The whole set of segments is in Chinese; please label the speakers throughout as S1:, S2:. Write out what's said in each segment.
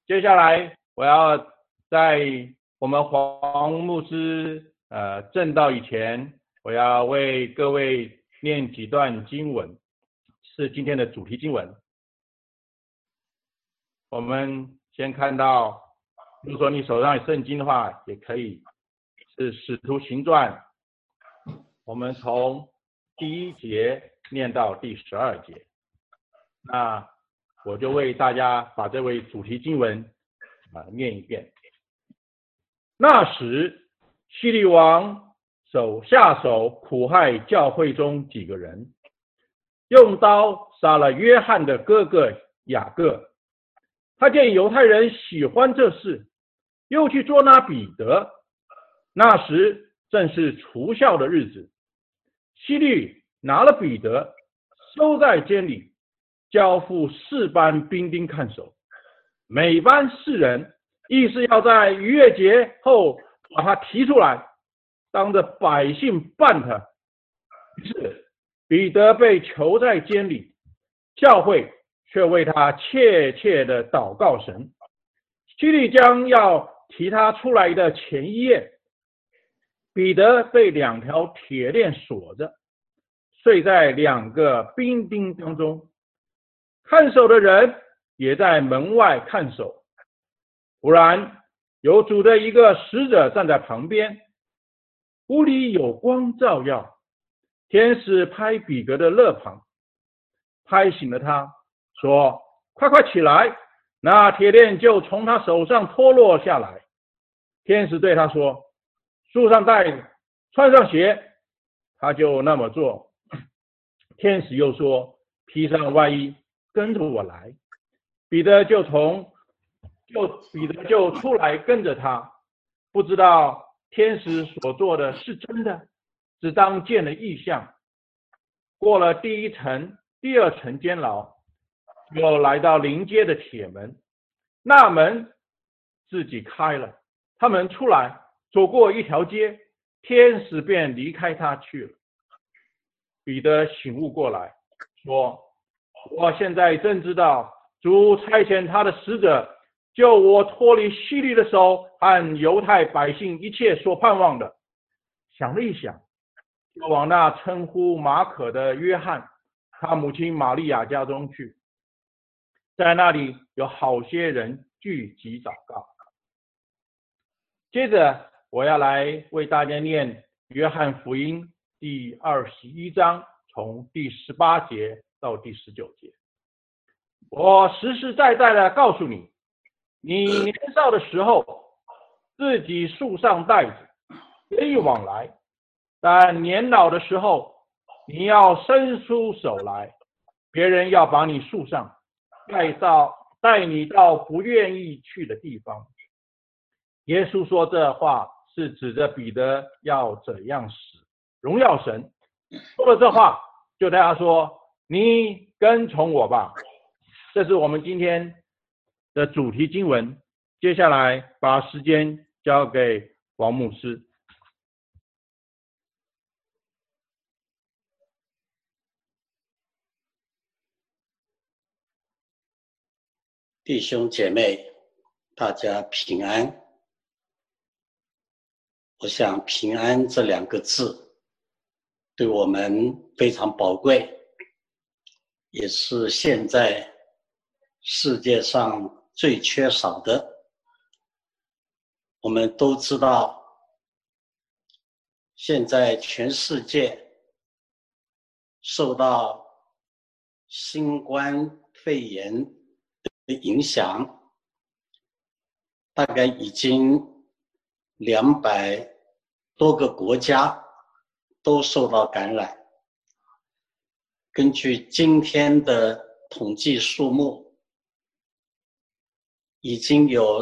S1: 接下来我要在我们黄牧师正道以前，我要为各位念几段经文，是今天的主题经文。我们先看到，如果说你手上有圣经的话，也可以是使徒行传，我们从第1节念到第12节。那我就为大家把这位主题经文念一遍。那时，希律王下手苦害教会中几个人，用刀杀了约翰的哥哥雅各。他见犹太人喜欢这事，又去捉拿彼得。那时正是除酵的日子，希律拿了彼得，收在监里，交付4班兵丁看守，每班4人，意是要在逾越节后把他提出来，当着百姓办他。于是彼得被囚在监里，教会却为他切切的祷告神。希律将要提他出来的前1夜，彼得被2条铁链锁着，睡在2个兵丁当中，看守的人也在门外看守。忽然有主的一个使者站在旁边，屋里有光照耀，天使拍彼得的肋旁，拍醒了他，说：快快起来！那铁链就从他手上脱落下来。天使对他说：束上带子，穿上鞋。他就那么做。天使又说：披上外衣，跟着我来。彼得就出来跟着他，不知道天使所做的是真的，只当见了异象。过了第1层、第2层监牢，又来到临街的铁门，那门自己开了，他们出来，走过一条街，天使便离开他去了。彼得醒悟过来，说：我现在真知道主差遣他的使者救我脱离希律的手和犹太百姓一切所盼望的。想了一想，就往那称呼马可的约翰他母亲玛利亚家中去，在那里有好些人聚集祷告。接着我要来为大家念约翰福音第21章，从第18节到第19节。我实实在在的告诉你，你年少的时候，自己束上带子，随意往来；但年老的时候，你要伸出手来，别人要把你束上，带你到不愿意去的地方。耶稣说这话是指着彼得要怎样死，荣耀神。说了这话，就对他说：你跟从我吧。这是我们今天的主题经文。接下来把时间交给王牧师。
S2: 弟兄姐妹，大家平安。我想平安这2个字对我们非常宝贵，也是现在世界上最缺少的。我们都知道，现在全世界受到新冠肺炎的影响，大概已经200多个国家都受到感染。根据今天的统计数目，已经有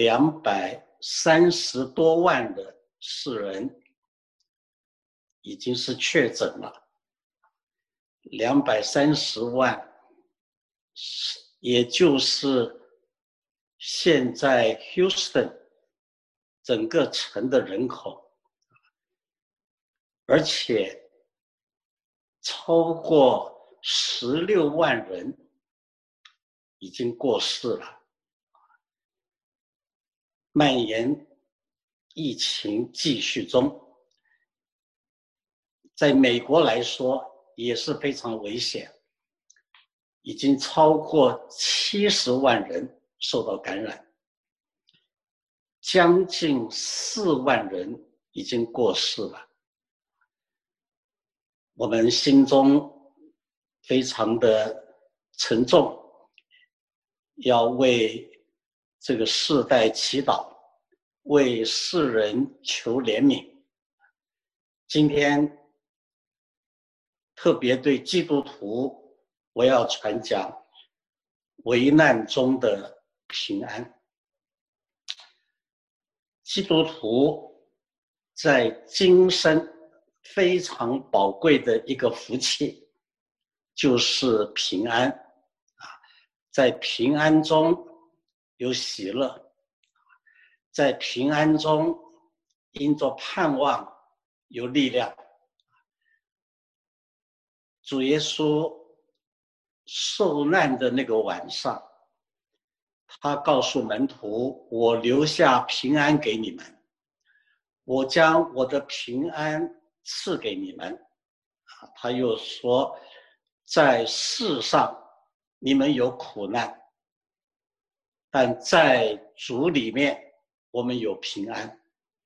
S2: 230多万的世人已经是确诊了。230万，也就是现在 Houston 整个城的人口，而且超过16万人已经过世了。 蔓延，疫情继续中。在美国来说也是非常危险，已经超过70万人受到感染，将近4万人已经过世了。我们心中非常的沉重，要为这个世代祈祷，为世人求怜悯。今天特别对基督徒，我要传讲危难中的平安。基督徒在今生非常宝贵的一个福气，就是平安。在平安中有喜乐，在平安中因着盼望有力量。主耶稣受难的那个晚上，他告诉门徒，我留下平安给你们，我将我的平安赐给你们。他又说，在世上你们有苦难，但在主里面我们有平安。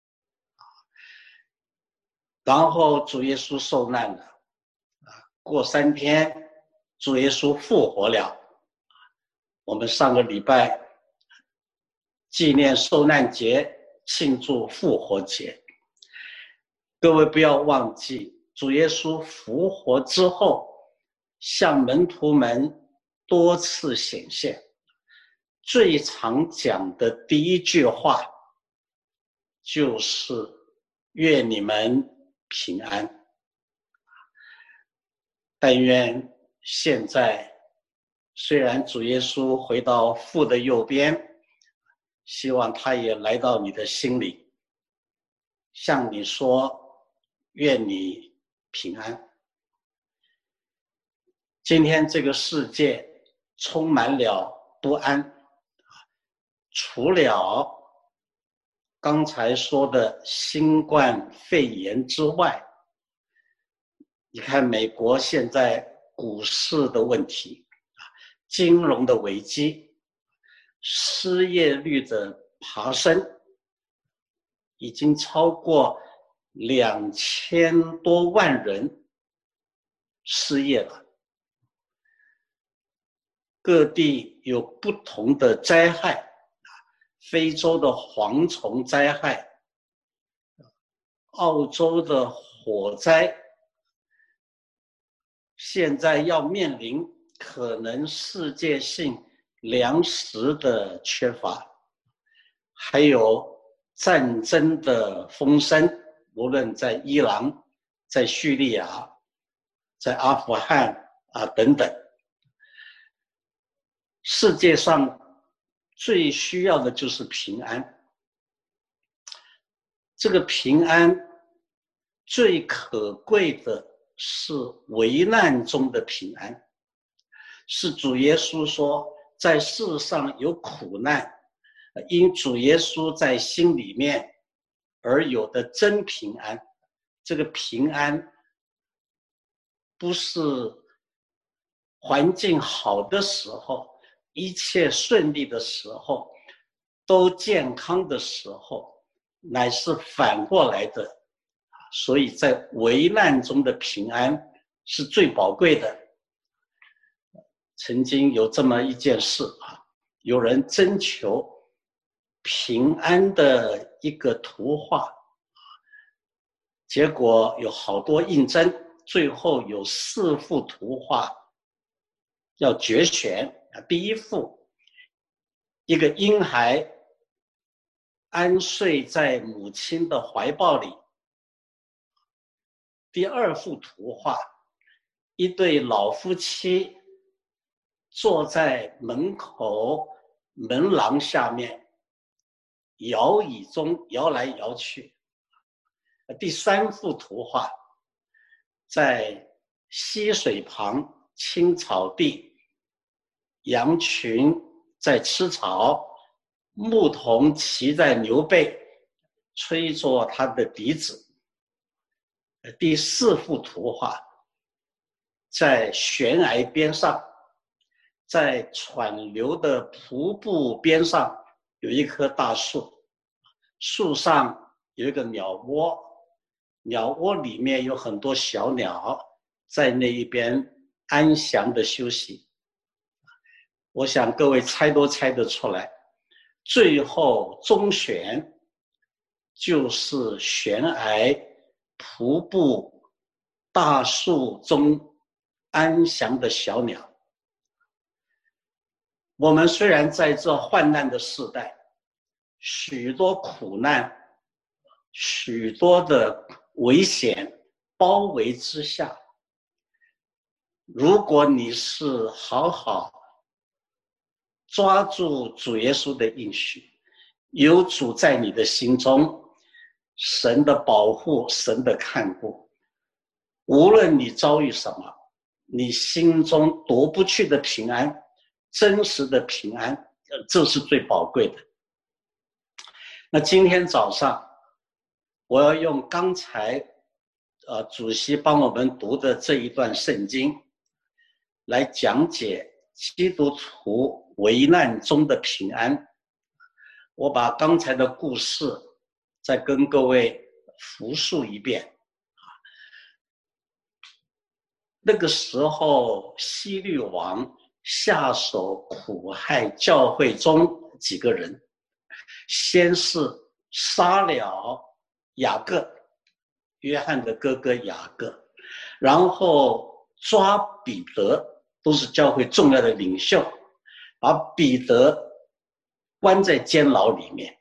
S2: 然后主耶稣受难了，过3天主耶稣复活了。我们上个礼拜纪念受难节，庆祝复活节。各位不要忘记，主耶稣复活之后向门徒们多次显现，最常讲的第一句话就是愿你们平安。但愿现在虽然主耶稣回到父的右边，希望他也来到你的心里，向你说愿你平安。今天这个世界充满了不安，除了刚才说的新冠肺炎之外，你看美国现在股市的问题，金融的危机，失业率的爬升，已经超过2000多万人失业了。各地有不同的灾害，非洲的蝗虫灾害，澳洲的火灾，现在要面临可能世界性粮食的缺乏，还有战争的风声，无论在伊朗、在叙利亚、在阿富汗等等。世界上最需要的就是平安。这个平安最可贵的是危难中的平安，是主耶稣说在世上有苦难，因主耶稣在心里面而有的真平安。这个平安不是环境好的时候，一切顺利的时候，都健康的时候，乃是反过来的。所以在危难中的平安是最宝贵的。曾经有这么一件事，有人征求平安的一个图画，结果有好多应征，最后有4幅图画要决选。第一幅，一个婴孩安睡在母亲的怀抱里。第2幅图画，一对老夫妻坐在门口门廊下面，摇椅中摇来摇去。第3幅图画，在溪水旁青草地，羊群在吃草， 牧童骑在牛背，吹着他的笛子。第4幅图画，在悬崖边上，在湍流的瀑布边上有一棵大树，树上有一个鸟窝，鸟窝里面有很多小鸟在那一边安详的休息。我想各位猜都猜得出来，最后中选就是悬崖瀑布大树中安详的小鸟。我们虽然在这患难的时代，许多苦难，许多的危险包围之下，如果你是好好抓住主耶稣的应许，有主在你的心中，神的保护，神的看顾，无论你遭遇什么，你心中夺不去的平安，真实的平安，这是最宝贵的。那今天早上我要用刚才主席帮我们读的这一段圣经来讲解基督徒危难中的平安。我把刚才的故事再跟各位复述一遍。那个时候希律王下手苦害教会中几个人，先是杀了雅各，约翰的哥哥雅各，然后抓彼得，都是教会重要的领袖，把彼得关在监牢里面，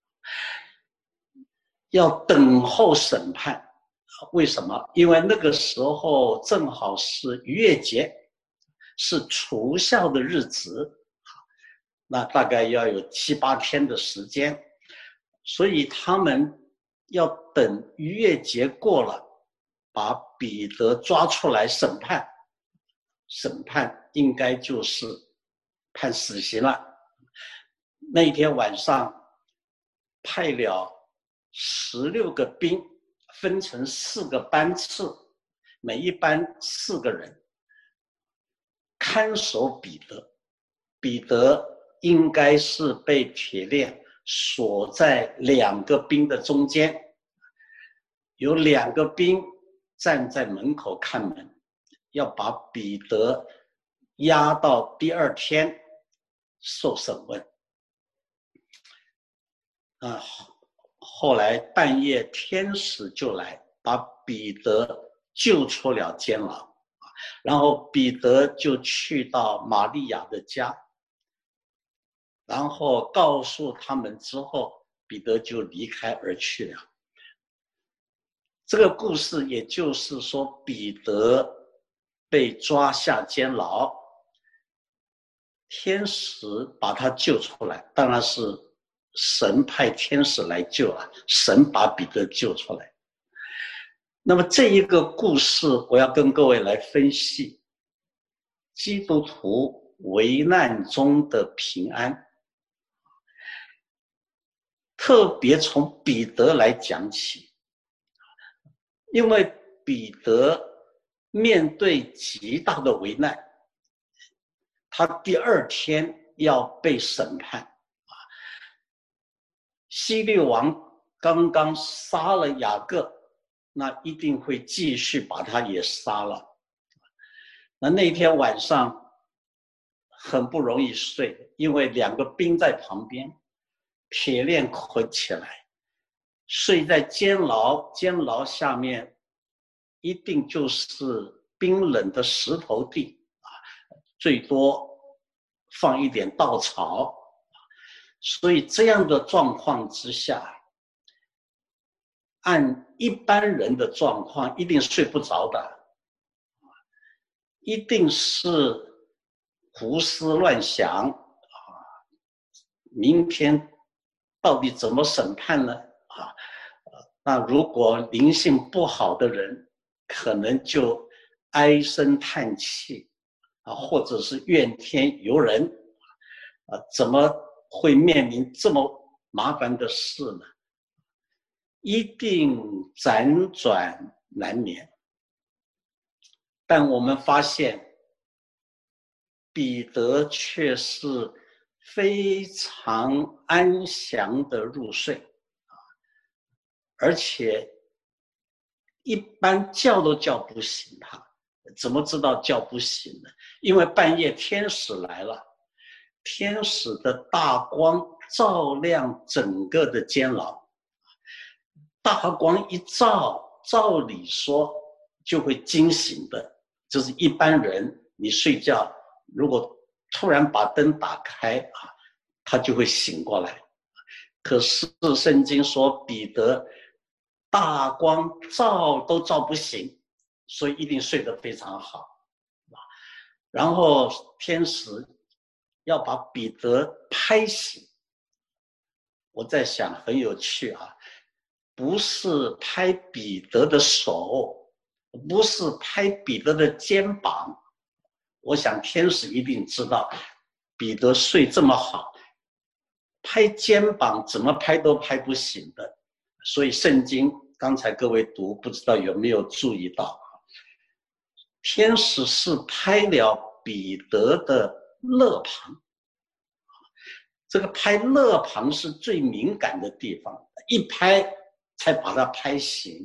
S2: 要等候审判。为什么？因为那个时候正好是逾越节，是除酵的日子，那大概要有7、8天的时间，所以他们要等逾越节过了，把彼得抓出来审判。审判应该就是判死刑了。那一天晚上派了16个兵，分成4个班次，每一班4个人，看守彼得。彼得应该是被铁链锁在2个兵的中间，有2个兵站在门口看门，要把彼得押到第2天受审问。后来半夜天使就来把彼得救出了监牢，然后彼得就去到玛利亚的家，然后告诉他们之后，彼得就离开而去了。这个故事也就是说，彼得被抓下监牢，天使把他救出来，当然是神派天使来救了，神把彼得救出来。那么这一个故事我要跟各位来分析基督徒危难中的平安，特别从彼得来讲起。因为彼得面对极大的危难，他第2天要被审判。希律王刚刚杀了雅各，那一定会继续把他也杀了。那天晚上很不容易睡，因为2个兵在旁边，铁链捆起来，睡在监牢，监牢下面一定就是冰冷的石头地，最多放一点稻草。所以这样的状况之下，按一般人的状况一定睡不着的，一定是胡思乱想，明天到底怎么审判呢？那如果灵性不好的人，可能就唉声叹气，或者是怨天尤人，怎么会面临这么麻烦的事呢？一定辗转难眠。但我们发现，彼得却是非常安详的入睡，而且一般叫都叫不醒他。怎么知道叫不醒呢？因为半夜天使来了，天使的大光照亮整个的监牢，大光一照，照理说就会惊醒的。就是一般人你睡觉，如果突然把灯打开他就会醒过来。可是圣经说彼得大光照都照不醒，所以一定睡得非常好。然后天使要把彼得拍醒，我在想很有趣不是拍彼得的手，不是拍彼得的肩膀。我想天使一定知道彼得睡这么好，拍肩膀怎么拍都拍不醒的。所以圣经刚才各位读，不知道有没有注意到，天使是拍了彼得的肋旁。这个拍肋旁是最敏感的地方，一拍才把它拍醒。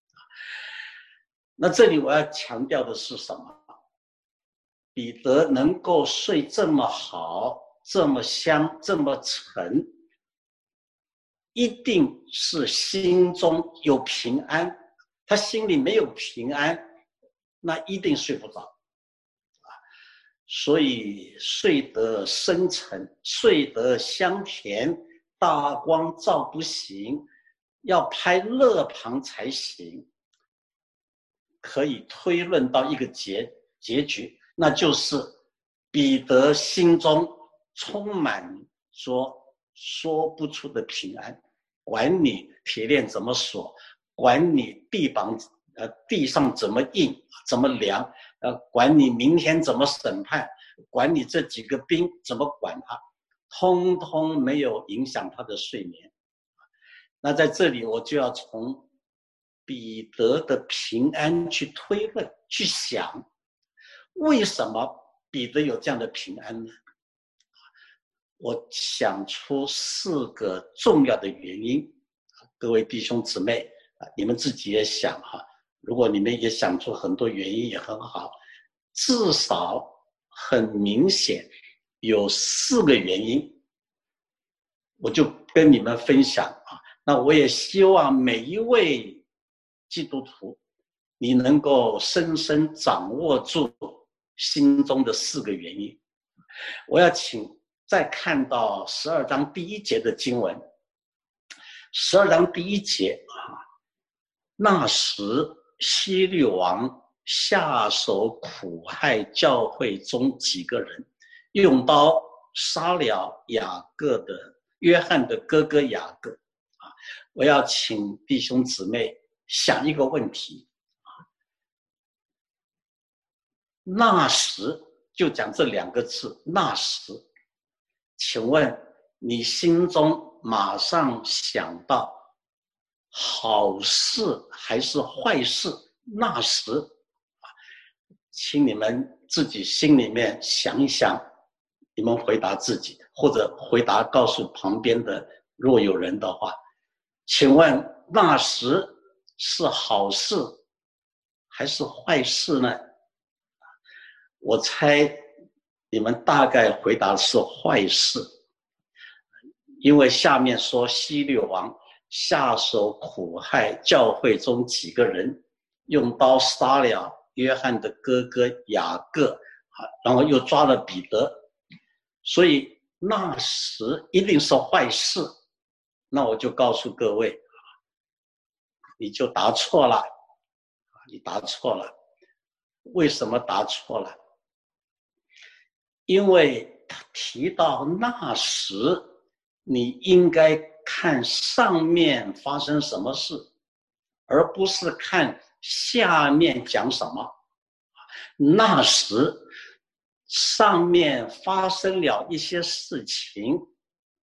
S2: 那这里我要强调的是什么？彼得能够睡这么好，这么香，这么沉，一定是心中有平安。他心里没有平安，那一定睡不着。所以睡得深沉，睡得香甜，大光照不醒，要拍肋旁才行。可以推论到一个结局，那就是彼得心中充满着说不出的平安。管你铁链怎么锁，管你地上怎么硬怎么凉，管你明天怎么审判，管你这几个兵怎么管他，通通没有影响他的睡眠。那在这里我就要从彼得的平安去推论，去想为什么彼得有这样的平安呢？我想出4个重要的原因。各位弟兄姊妹你们自己也想如果你们也想出很多原因也很好，至少很明显有4个原因，我就跟你们分享那我也希望每一位基督徒你能够深深掌握住心中的4个原因。我要请再看到12章第1节的经文。12章第1节那时希律王下手苦害教会中几个人，用刀杀了约翰的哥哥雅各。我要请弟兄姊妹想一个问题，那时就讲这2个字，那时，请问你心中马上想到好事还是坏事？那时请你们自己心里面想一想，你们回答自己，或者回答告诉旁边的若有人的话。请问那时是好事还是坏事呢？我猜你们大概回答是坏事，因为下面说希律王下手苦害教会中几个人，用刀杀了约翰的哥哥雅各，然后又抓了彼得，所以那时一定是坏事。那我就告诉各位，你就答错了，你答错了。为什么答错了？因为他提到那时，你应该看上面发生什么事，而不是看下面讲什么。那时上面发生了一些事情，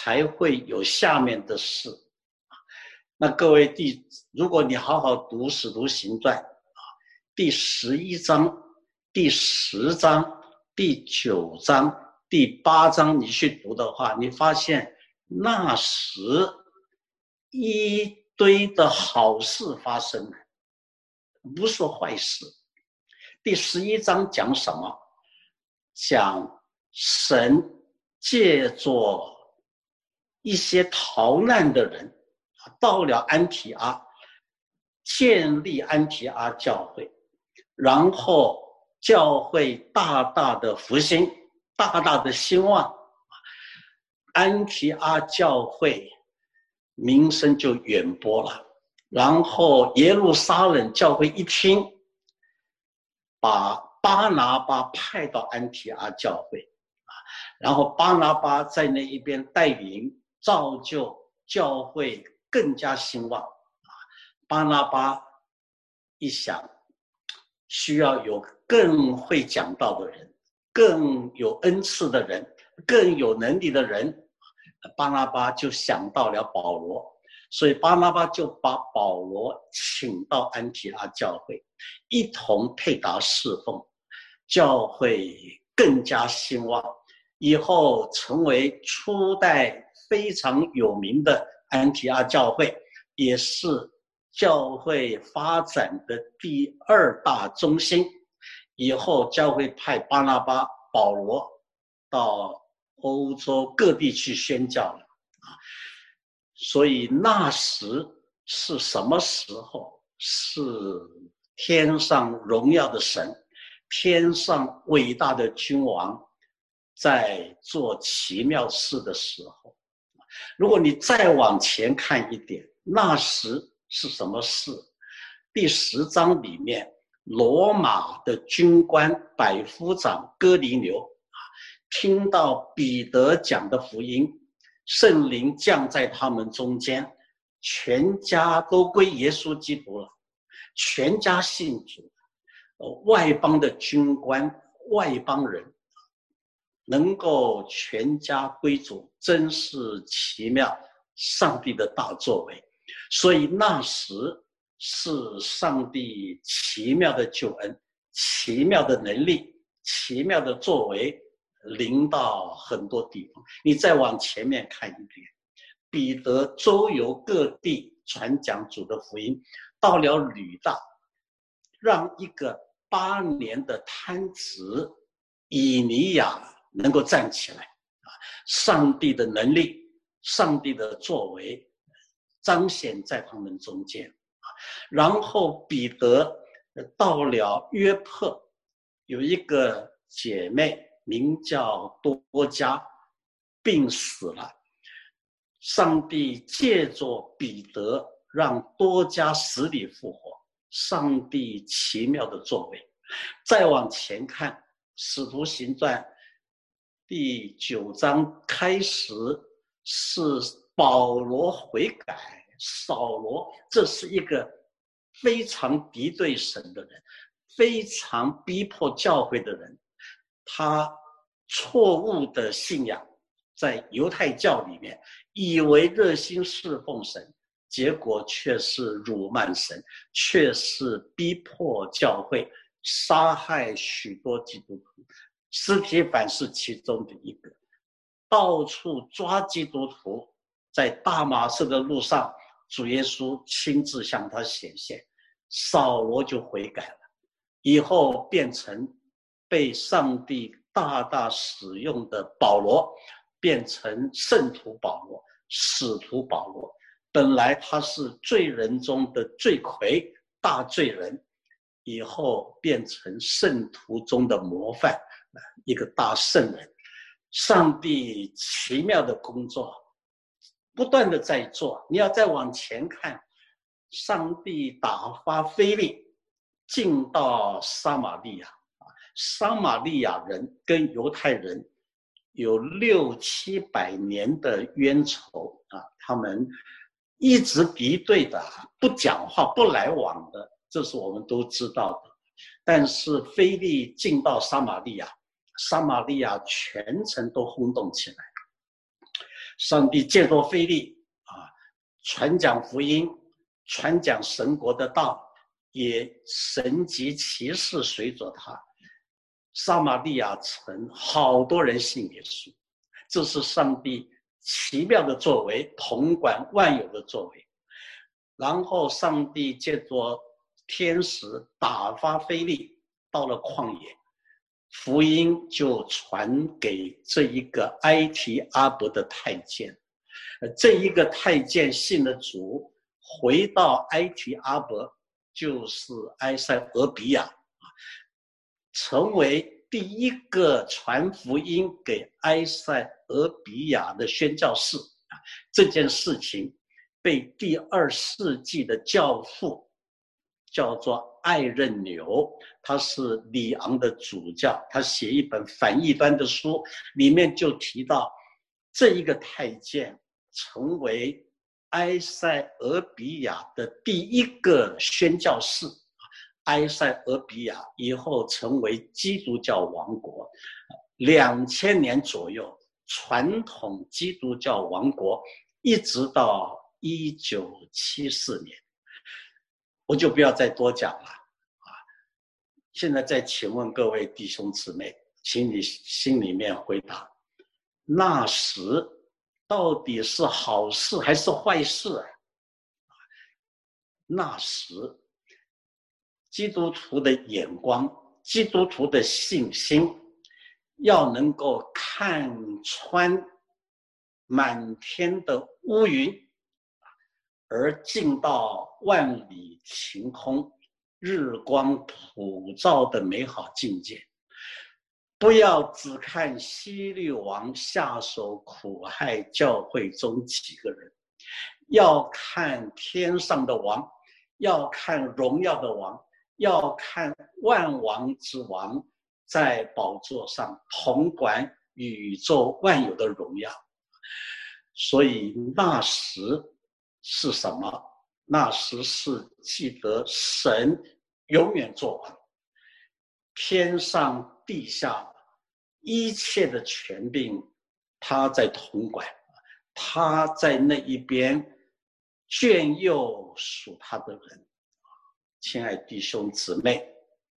S2: 才会有下面的事。那各位如果你好好读《使徒行传》第11章、第10章、第9章、第8章，你去读的话，你发现那时一堆的好事发生了，不是坏事。第11章讲什么？讲神借着一些逃难的人到了安提阿，建立安提阿教会，然后教会大大的复兴，大大的兴旺，安提阿教会名声就远播了。然后耶路撒冷教会一听，把巴拿巴派到安提阿教会，然后巴拿巴在那一边带领造就教会更加兴旺。巴拿巴一想，需要有更会讲道的人，更有恩赐的人，更有能力的人，巴拿巴就想到了保罗，所以巴拿巴就把保罗请到安提阿教会，一同配搭侍奉，教会更加兴旺，以后成为初代非常有名的安提阿教会，也是教会发展的第2大中心。以后教会派巴拿巴、保罗到欧洲各地去宣教了。所以那时是什么时候？是天上荣耀的神，天上伟大的君王在做奇妙事的时候。如果你再往前看一点，那时是什么事？第10章里面，罗马的军官百夫长哥尼流听到彼得讲的福音，圣灵降在他们中间，全家都归耶稣基督了，全家信主。外邦的军官、外邦人能够全家归主，真是奇妙，上帝的大作为。所以那时是上帝奇妙的救恩、奇妙的能力、奇妙的作为临到很多地方。你再往前面看一点，彼得周游各地传讲主的福音，到了吕大，让一个8年的瘫子以尼亚能够站起来。上帝的能力、上帝的作为彰显在他们中间。然后彼得到了约帕，有一个姐妹名叫多加，病死了。上帝借着彼得让多加死里复活，上帝奇妙的作为。再往前看，《使徒行传》第9章开始是保罗悔改，扫罗这是一个非常敌对神的人，非常逼迫教会的人，他错误的信仰，在犹太教里面以为热心侍奉神，结果却是辱骂神，却是逼迫教会，杀害许多基督徒。司提反是其中的一个，到处抓基督徒。在大马士的路上，主耶稣亲自向他显现，扫罗就悔改了，以后变成被上帝大大使用的保罗，变成圣徒保罗、使徒保罗。本来他是罪人中的罪魁、大罪人，以后变成圣徒中的模范，一个大圣人。上帝奇妙的工作不断的在做。你要再往前看，上帝打发腓利进到撒玛利亚，撒玛利亚人跟犹太人有600、700年的冤仇啊，他们一直敌对的，不讲话、不来往的，这是我们都知道的。但是腓利进到撒玛利亚，撒玛利亚全城都轰动起来。 上帝借着腓利传讲福音，传讲神国的道，也神迹奇事随着他。撒玛利亚城好多人信耶稣，这是上帝奇妙的作为，统管万有的作为。然后上帝借着天使打发腓利到了旷野，福音就传给这一个埃提阿伯的太监。这一个太监信了主，回到埃提阿伯，就是埃塞俄比亚，成为第一个传福音给埃塞俄比亚的宣教士。这件事情被第2世纪的教父叫做艾任纽，他是里昂的主教，他写一本反异端的书，里面就提到这一个太监成为埃塞俄比亚的第一个宣教士。埃塞俄比亚以后成为基督教王国，2000年左右，传统基督教王国，一直到1974年，我就不要再多讲了现在再请问各位弟兄姊妹，请你心里面回答，那时到底是好事还是坏事那时基督徒的眼光，基督徒的信心，要能够看穿满天的乌云，而进到万里晴空、日光普照的美好境界。不要只看希律王下手苦害教会中几个人，要看天上的王，要看荣耀的王，要看万王之王在宝座上统管宇宙万有的荣耀。所以那时是什么？那时是记得神永远做王，天上地下一切的权柄他在统管，他在那一边眷佑属他的人。亲爱弟兄姊妹，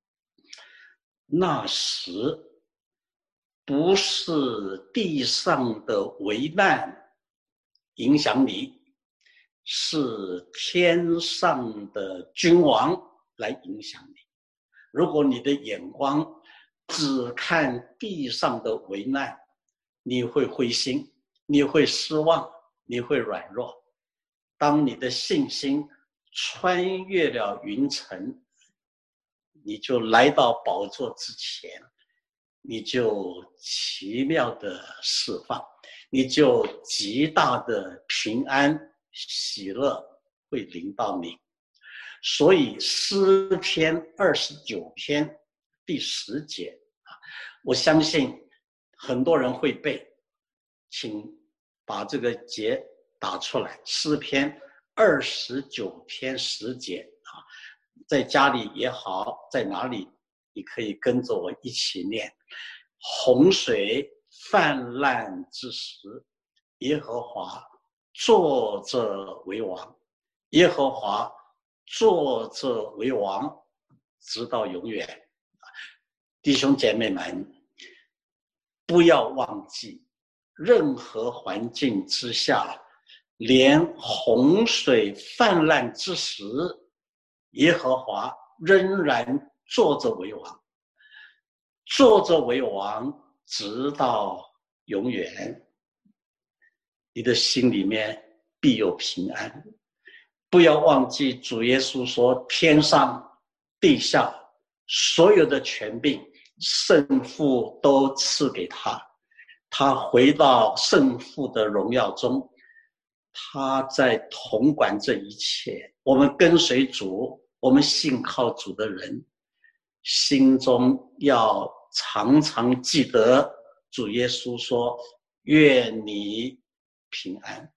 S2: 那时不是地上的危难影响你，是天上的君王来影响你。如果你的眼光只看地上的危难，你会灰心，你会失望，你会软弱。当你的信心穿越了云层，你就来到宝座之前，你就奇妙的释放，你就极大的平安喜乐会临到你。所以诗篇29篇第10节，我相信很多人会背，请把这个节打出来。诗篇29篇10节在家里也好，在哪里你可以跟着我一起念。洪水泛滥之时，耶和华坐着为王，耶和华坐着为王，直到永远。弟兄姐妹们，不要忘记，任何环境之下，连洪水泛滥之时，耶和华仍然坐着为王，坐着为王，直到永远。你的心里面必有平安。不要忘记主耶稣说，天上地下所有的权柄，圣父都赐给他，他回到圣父的荣耀中，他在统管这一切。我们跟随主，我们信靠主的人，心中要常常记得主耶稣说，愿你平安。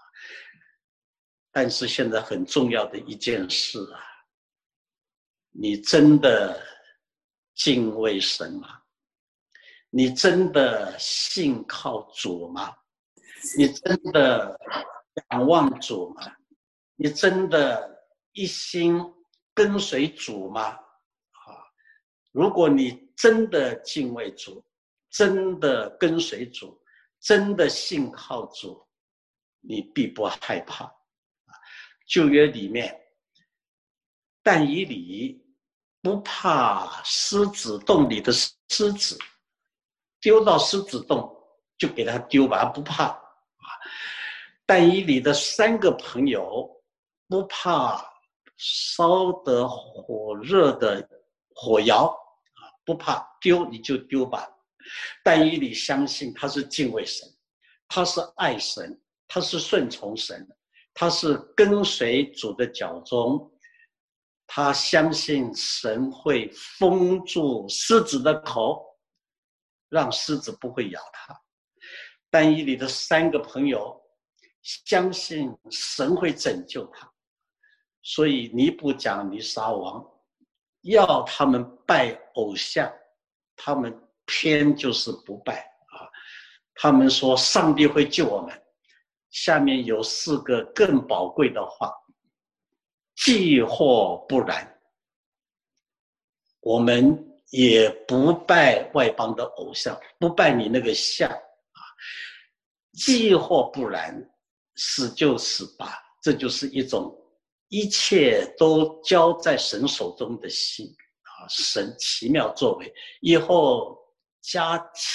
S2: 但是现在很重要的一件事你真的敬畏神吗？你真的信靠主吗？ 你真的仰望主吗？你真的一心跟随主吗？如果你真的敬畏主，真的跟随主，真的信靠主，你必不害怕。旧约里面，但以理不怕狮子洞里的狮子，丢到狮子洞就给他丢吧，不怕。但以理的3个朋友不怕烧得火热的火窑，不怕丢你就丢吧。但以理相信他是敬畏神，他是爱神，他是顺从神，他是跟随主的脚踪，他相信神会封住狮子的口，让狮子不会咬他。但以理的3个朋友相信神会拯救他，所以尼布甲尼撒王要他们拜偶像，他们偏就是不拜啊。他们说上帝会救我们。下面有4个更宝贵的话：既或不然，我们也不拜外邦的偶像，不拜你那个像啊。既或不然，死就死吧。这就是一种一切都交在神手中的心啊！神奇妙作为，以后加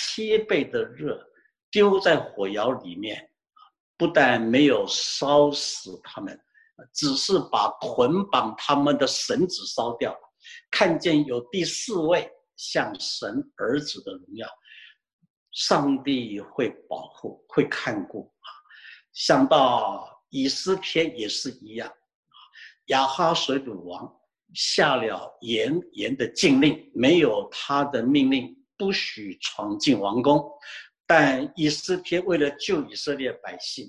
S2: 7倍的热，丢在火窑里面，不但没有烧死他们，只是把捆绑他们的绳子烧掉。看见有第4位像神儿子的荣耀，上帝会保护，会看顾。想到以斯帖也是一样，亚哈水鲁王下了严严的禁令，没有他的命令不许闯进王宫，但以斯帖为了救以色列百姓，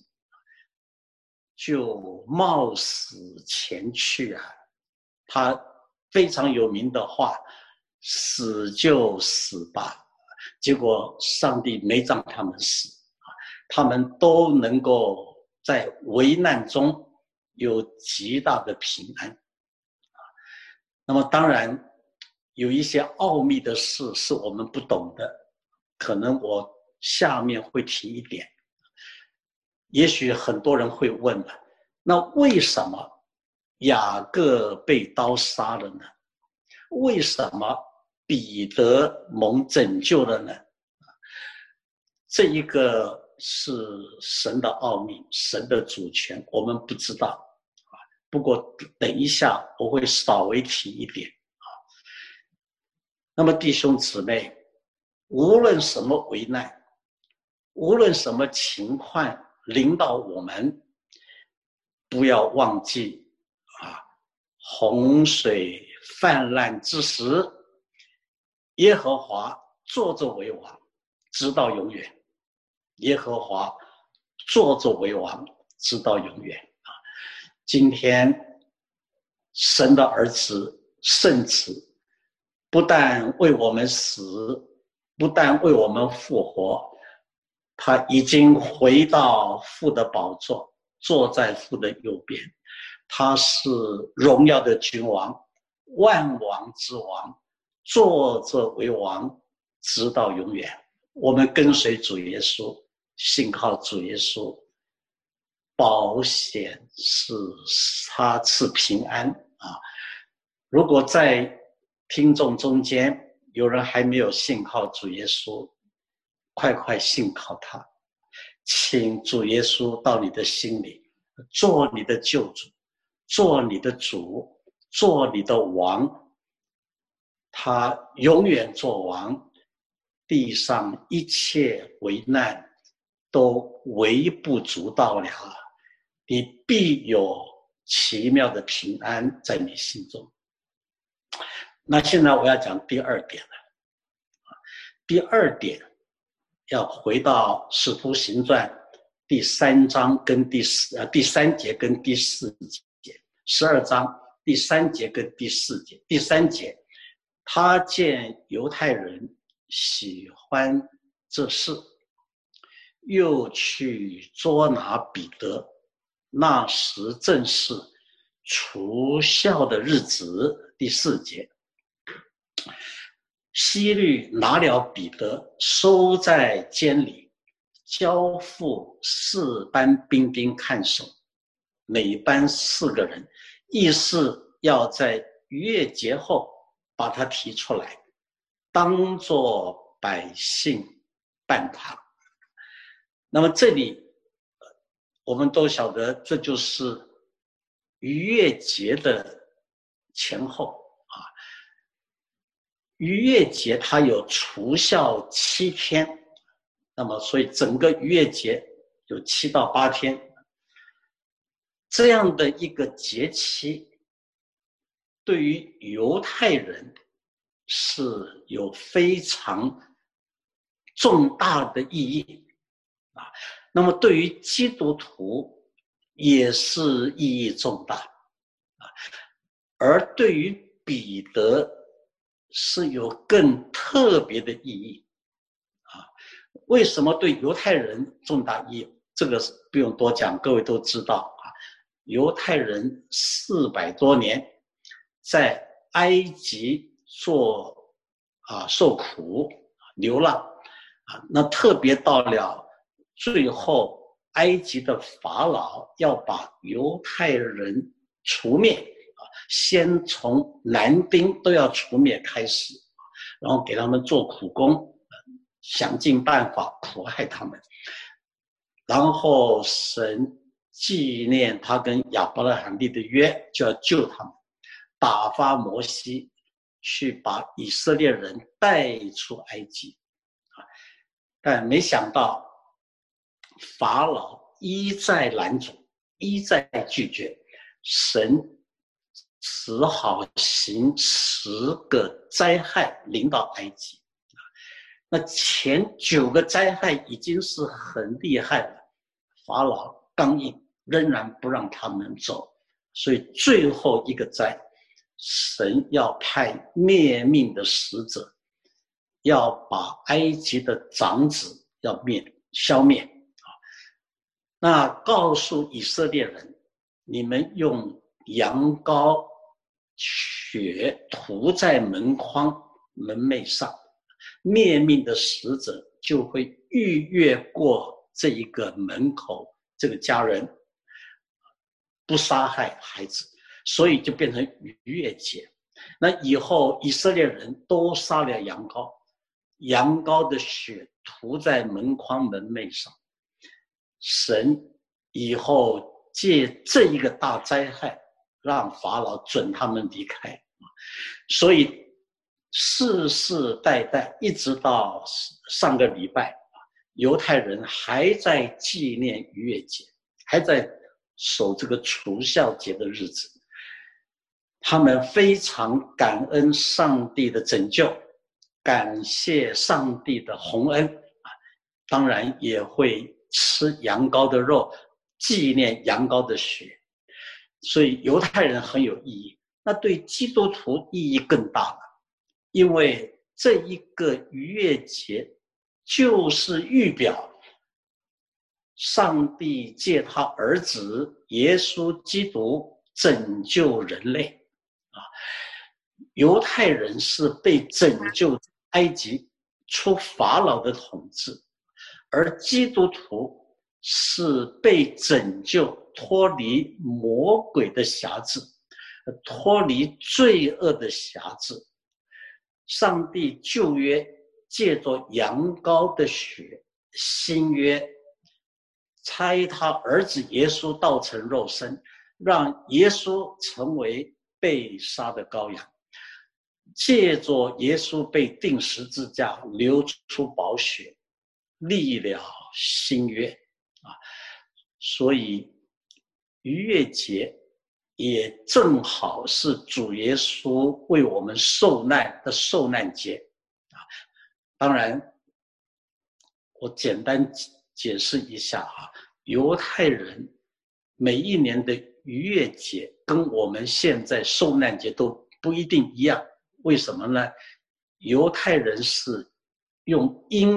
S2: 就冒死前去啊。他非常有名的话：死就死吧。结果上帝没让他们死，他们都能够在危难中有极大的平安。那么当然有一些奥秘的事是我们不懂的，可能我下面会提一点。也许很多人会问了，那为什么雅各被刀杀了呢？为什么彼得蒙拯救了呢？这一个是神的奥秘，神的主权，我们不知道。不过等一下我会稍微提一点。那么弟兄姊妹，无论什么危难，无论什么情况临到我们，不要忘记洪水泛滥之时，耶和华坐着为王，直到永远。耶和华坐着为王，直到永远。今天神的儿子圣子不但为我们死，不但为我们复活，他已经回到父的宝座，坐在父的右边。他是荣耀的君王，万王之王，坐着为王，直到永远。我们跟随主耶稣，信靠主耶稣，保险是他赐平安啊！如果在听众中间有人还没有信靠主耶稣，快快信靠他，请主耶稣到你的心里，做你的救主，做你的主，做你的王。他永远做王，地上一切危难都微不足道了，你必有奇妙的平安在你心中。那现在我要讲第2点了。第2点要回到使徒行传第3章跟第3节跟第4节，12章第3节跟第4节。第3节，他见犹太人喜欢这事， 又去捉拿彼得。那时正是除酵的日子。第4节，希律拿了彼得，收在监里，交付4班兵丁看守，每班4个人，意是要在逾越节后把他提出来，当作百姓办他。那么这里我们都晓得，这就是逾越节的前后啊。逾越节它有除酵7天，那么所以整个逾越节有7到8天，这样的一个节期，对于犹太人是有非常重大的意义啊。那么对于基督徒也是意义重大啊，而对于彼得是有更特别的意义啊。为什么对犹太人重大意义？这个不用多讲，各位都知道啊。犹太人400多年在埃及受苦流浪啊，那特别到了最后，埃及的法老要把犹太人除灭啊，先从男丁都要除灭开始，然后给他们做苦工，想尽办法苦害他们。然后神纪念他跟亚伯拉罕立的约，就要救他们，打发摩西去把以色列人带出埃及。但没想到法老一再拦阻，一再拒绝，神只好行10个灾害临到埃及。那前9个灾害已经是很厉害了，法老刚硬，仍然不让他们走，所以最后一个灾，神要派灭命的使者，要把埃及的长子要消灭啊。那告诉以色列人，你们用羊羔血涂在门框门楣上，灭命的使者就会逾越过这一个门口，这个家人不杀害孩子，所以就变成逾越节。那以后以色列人都杀了羊羔，羊羔的血涂在门框门楣上，神以后借这一个大灾害让法老准他们离开。所以世世代代一直到上个礼拜，犹太人还在纪念逾越节，还在守这个除酵节的日子。他们非常感恩上帝的拯救，感谢上帝的宏恩，当然也会吃羊羔的肉，纪念羊羔的血。所以犹太人很有意义，那对基督徒意义更大了，因为这一个逾越节就是预表上帝借他儿子耶稣基督拯救人类啊。犹太人是被拯救埃及出法老的统治，而基督徒是被拯救脱离魔鬼的辖制，脱离罪恶的辖制。上帝旧约借着羊羔的血，新约差他儿子耶稣道成肉身，让耶稣成为被杀的羔羊，借着耶稣被钉十字架，流出宝血，立了新约啊。所以逾越节也正好是主耶稣为我们受难的受难节啊。当然我简单解释一下啊，犹太人每一年的逾越节跟我们现在受难节都不一定一样。为什么呢？犹太人是用阴历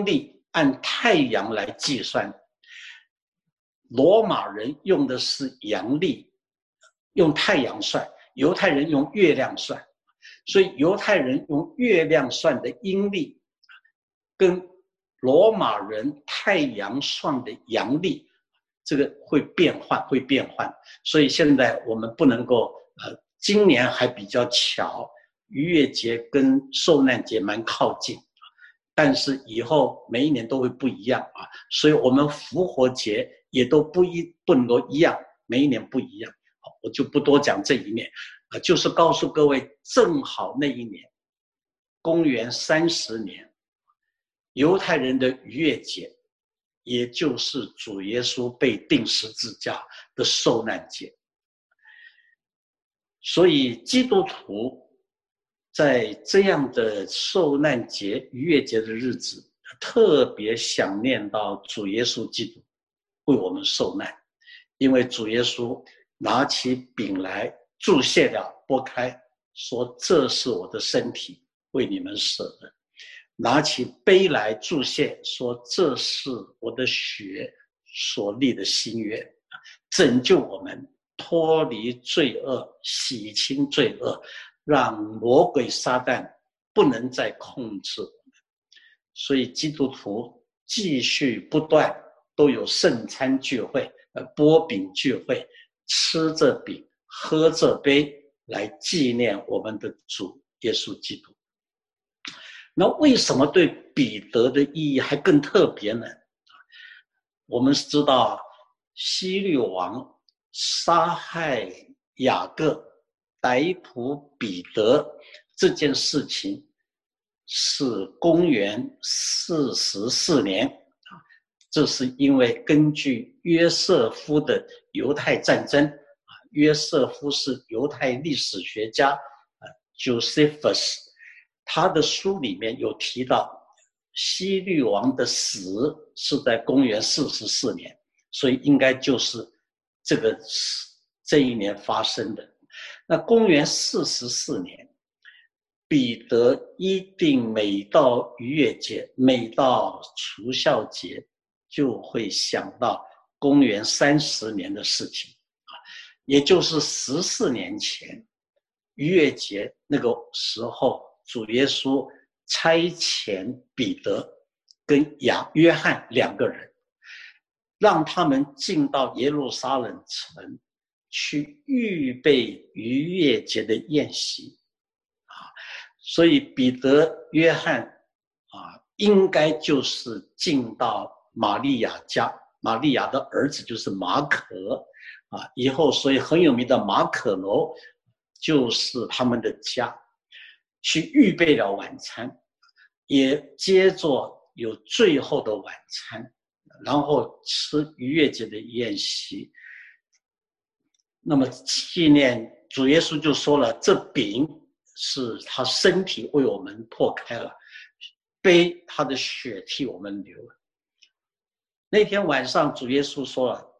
S2: 按太阳来计算，罗马人用的是阳历，用太阳算，犹太人用月亮算，所以犹太人用月亮算的阴历，跟罗马人太阳算的阳历，这个会变换，所以现在我们不能够今年还比较巧，逾越节跟受难节蛮靠近，但是以后每一年都会不一样啊，所以我们复活节也都不能够一样，每一年不一样。我就不多讲这一面，就是告诉各位，正好那一年，公元30年，犹太人的逾越节，也就是主耶稣被钉十字架的受难节。所以基督徒在这样的受难节、逾越节的日子，特别想念到主耶稣基督为我们受难，因为主耶稣拿起饼来祝谢了，拨开，说这是我的身体，为你们舍的；拿起杯来祝谢，说这是我的血所立的新约，拯救我们脱离罪恶，洗清罪恶，让魔鬼撒旦不能再控制我们。所以基督徒继续不断都有圣餐聚会、擘饼聚会，吃这饼喝这杯，来纪念我们的主耶稣基督。那为什么对彼得的意义还更特别呢？我们知道希律王杀害雅各、逮捕彼得这件事情是公元44年，这是因为根据约瑟夫的犹太战争，约瑟夫是犹太历史学家Josephus， 他的书里面有提到希律王的死是在公元44年，所以应该就是这一年发生的。那公元44年，彼得一定每到逾越节、每到除酵节，就会想到公元30年的事情，也就是14年前逾越节那个时候，主耶稣差遣彼得跟约翰2个人，让他们进到耶路撒冷城去预备逾越节的宴席，所以彼得、约翰应该就是进到玛利亚家，玛利亚的儿子就是马可以后所以很有名的马可楼就是他们的家，去预备了晚餐，也接着有最后的晚餐，然后吃逾越节的宴席。那么纪念主耶稣就说了，这饼是他身体为我们破开了，杯他的血替我们流了。那天晚上主耶稣说了，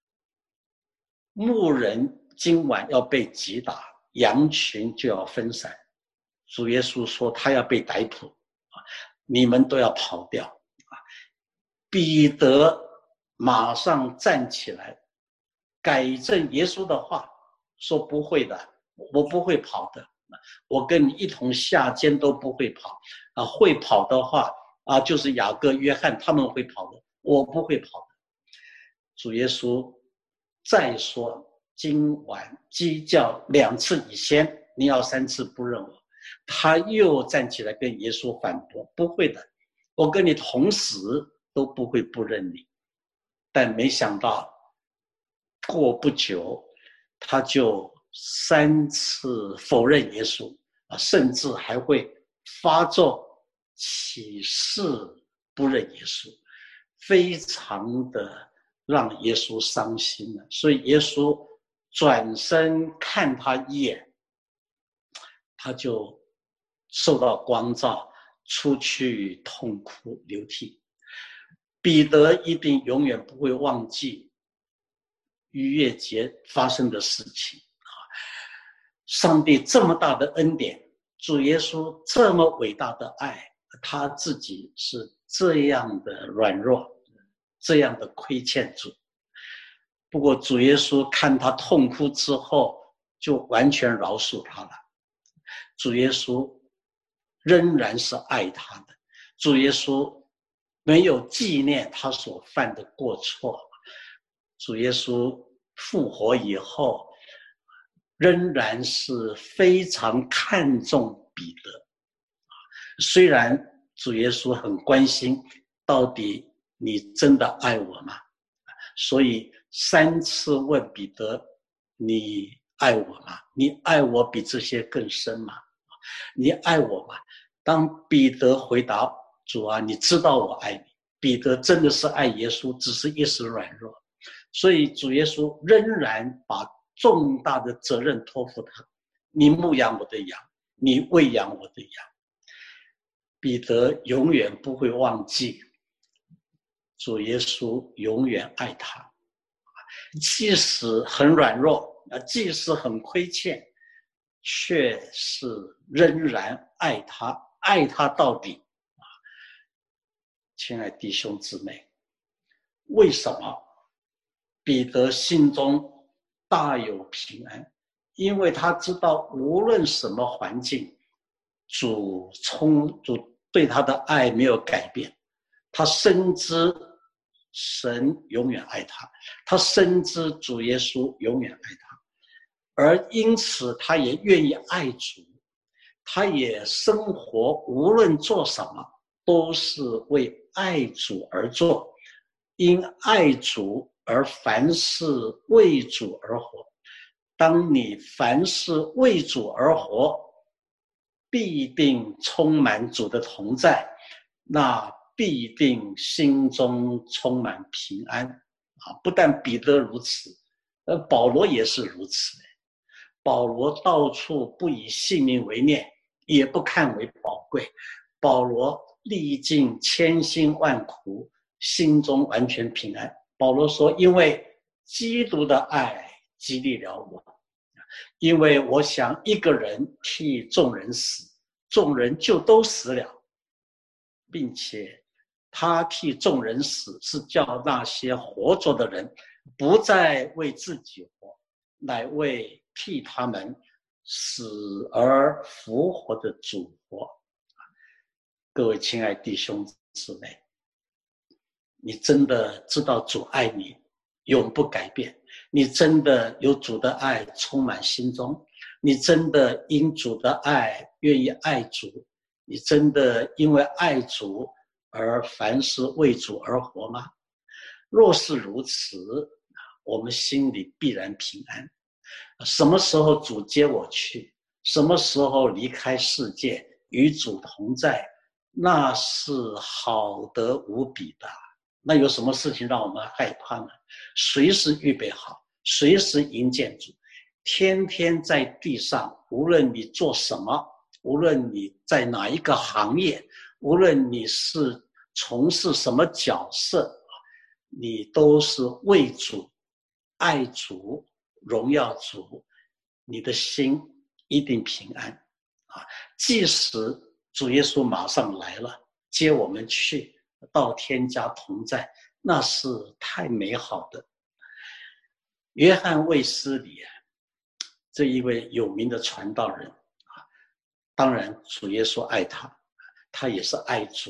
S2: 牧人今晚要被击打，羊群就要分散。主耶稣说他要被逮捕，你们都要跑掉。彼得马上站起来改正耶稣的话，说不会的，我不会跑的，我跟你一同下监都不会跑会跑的话就是雅各、约翰他们会跑的，我不会跑的。主耶稣再说，今晚鸡叫2次以先，你要3次不认我。他又站起来跟耶稣反驳，不会的，我跟你同死都不会不认你。但没想到过不久，他就3次否认耶稣甚至还会发咒起誓不认耶稣，非常的让耶稣伤心了。所以耶稣转身看他一眼，他就受到光照，出去痛哭流涕。彼得一定永远不会忘记逾越节发生的事情。上帝这么大的恩典，主耶稣这么伟大的爱，他自己是这样的软弱，这样的亏欠主。不过主耶稣看他痛哭之后，就完全饶恕他了。主耶稣仍然是爱他的，主耶稣没有纪念他所犯的过错。主耶稣复活以后，仍然是非常看重彼得。虽然主耶稣很关心，到底你真的爱我吗？所以3次问彼得，你爱我吗？你爱我比这些更深吗？你爱我吗？当彼得回答，主啊，你知道我爱你。彼得真的是爱耶稣，只是一时软弱。所以主耶稣仍然把重大的责任托付他，你牧养我的羊，你喂养我的羊。彼得永远不会忘记，主耶稣永远爱他，即使很软弱，即使很亏欠，却是仍然爱他，爱他到底。亲爱的弟兄姊妹，为什么彼得心中大有平安？因为他知道无论什么环境，主对他的爱没有改变。他深知神永远爱他，他深知主耶稣永远爱他，而因此他也愿意爱主，他也生活无论做什么都是为爱主而做，因爱主而凡事为主而活。当你凡事为主而活，必定充满主的同在，那必定心中充满平安。不但彼得如此，保罗也是如此。保罗到处不以性命为念，也不看为宝贵。保罗历尽千辛万苦，心中完全平安。保罗说，因为基督的爱激励了我，因为我想一个人替众人死，众人就都死了，并且他替众人死，是叫那些活着的人不再为自己活，乃为替他们死而复活的主活。各位亲爱弟兄姊妹，你真的知道主爱你，永不改变？你真的有主的爱充满心中？你真的因主的爱愿意爱主？你真的因为爱主而凡事为主而活吗？若是如此，我们心里必然平安。什么时候主接我去，什么时候离开世界与主同在，那是好得无比的。那有什么事情让我们害怕呢？随时预备好，随时迎接主。天天在地上，无论你做什么，无论你在哪一个行业，无论你是从事什么角色，你都是为主、爱主、荣耀主，你的心一定平安。即使主耶稣马上来了，接我们去到天家同在，那是太美好的。约翰卫斯理这一位有名的传道人，当然主耶稣爱他，他也是爱主。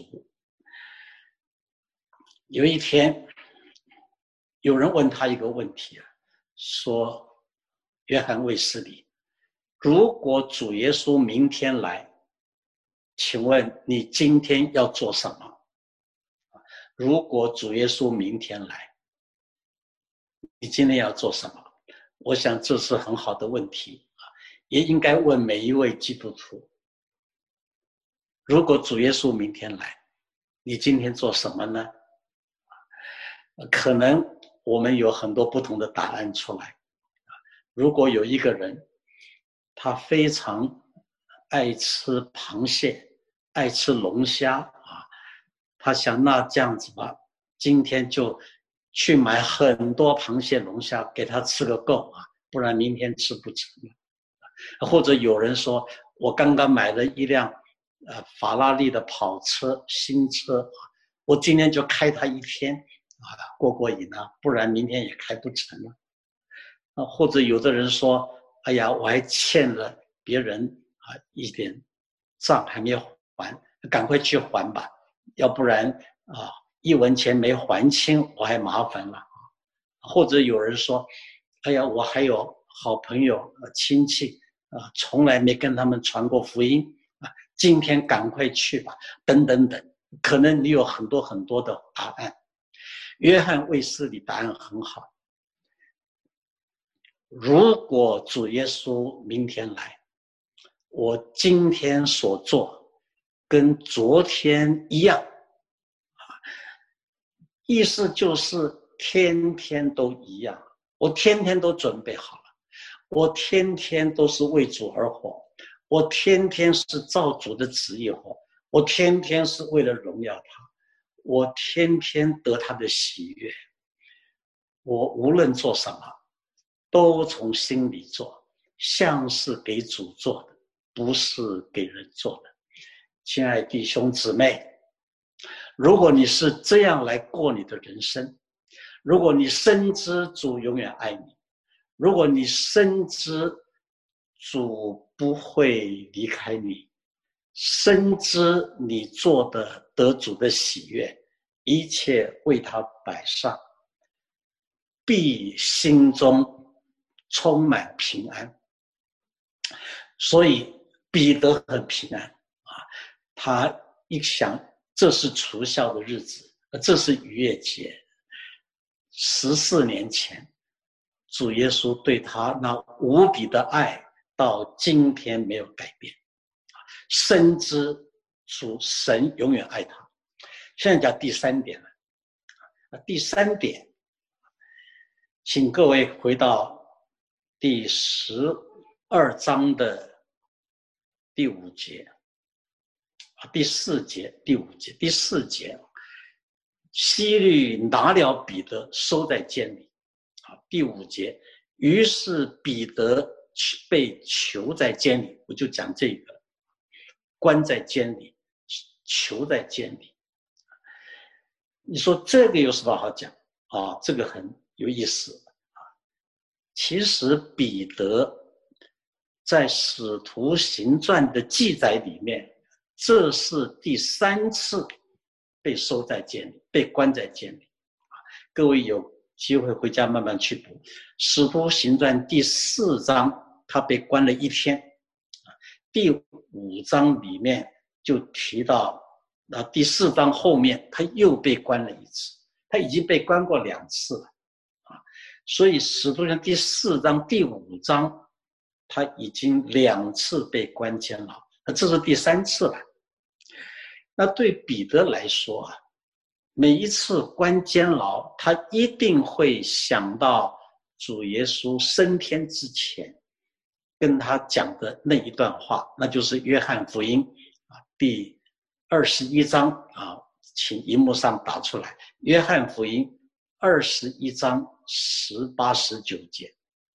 S2: 有一天有人问他一个问题，说约翰卫斯理，如果主耶稣明天来，请问你今天要做什么？如果主耶稣明天来，你今天要做什么？我想这是很好的问题，也应该问每一位基督徒。如果主耶稣明天来，你今天做什么呢？可能我们有很多不同的答案出来。如果有一个人，他非常爱吃螃蟹，爱吃龙虾他想那这样子吧，今天就去买很多螃蟹龙虾给他吃个够不然明天吃不成。或者有人说，我刚刚买了一辆法拉利的跑车，新车， 我今天就开他一天啊，过瘾啊，不然明天也开不成了。或者有的人说，哎呀，我还欠了别人一点账还没有还，赶快去还吧，要不然1文钱没还清，我还麻烦了。或者有人说，哎呀，我还有好朋友亲戚从来没跟他们传过福音今天赶快去吧，等等等，可能你有很多很多的答案。约翰卫斯理答案很好，如果主耶稣明天来，我今天所做跟昨天一样，意思就是天天都一样，我天天都准备好了，我天天都是为主而活，我天天是照主的旨意活，我天天是为了荣耀他，我天天得他的喜悦，我无论做什么都从心里做，像是给主做的，不是给人做的。亲爱的弟兄姊妹，如果你是这样来过你的人生，如果你深知主永远爱你，如果你深知主不会离开你，深知你做的得主的喜悦，一切为他摆上，必心中充满平安。所以彼得很平安他一想这是除酵的日子，这是逾越节，14年前主耶稣对他那无比的爱到今天没有改变，深知主神永远爱他。现在讲第3点了，第3点，请各位回到第12章的第5节，第4节、第5节、第4节，希律拿了彼得收在监里。第5节，于是彼得被囚在监里，我就讲这个，关在监里，囚在监里。你说这个有什么好讲这个很有意思其实彼得在使徒行传的记载里面，这是第3次被收在监里，被关在监里。各位有机会回家慢慢去读使徒行传第4章，他被关了1天。第5章里面就提到第4章后面他又被关了1次，他已经被关过2次了所以使徒行传第4章、第5章他已经2次被关监牢，这是第3次了。那对彼得来说每一次关监牢，他一定会想到主耶稣升天之前跟他讲的那一段话，那就是约翰福音第21章请荧幕上打出来，约翰福音21章18、19节。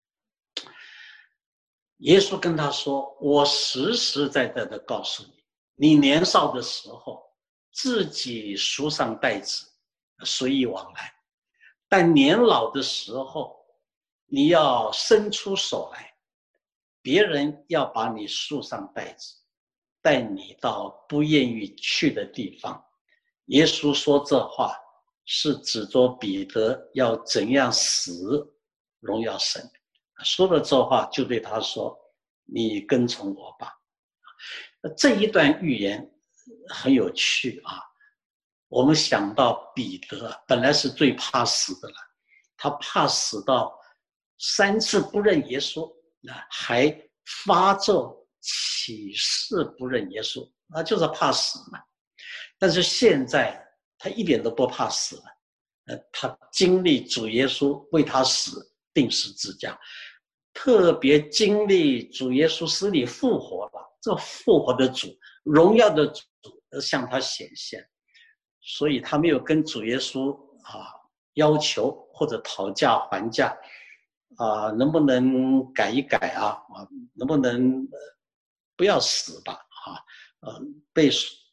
S2: 耶稣跟他说，我实实在在的告诉你，你年少的时候自己束上带子，随意往来，但年老的时候你要伸出手来，别人要把你束上带子，带你到不愿意去的地方。耶稣说这话是指着彼得要怎样死荣耀神，说了这话就对他说，你跟从我吧。这一段预言很有趣我们想到彼得本来是最怕死的了，他怕死到3次不认耶稣，还发咒起誓不认耶稣，那就是怕死嘛。但是现在他一点都不怕死了，他经历主耶稣为他死钉十字架，特别经历主耶稣死里复活了，这复活的主、荣耀的主向他显现，所以他没有跟主耶稣要求或者讨价还价能不能改一改能不能不要死吧被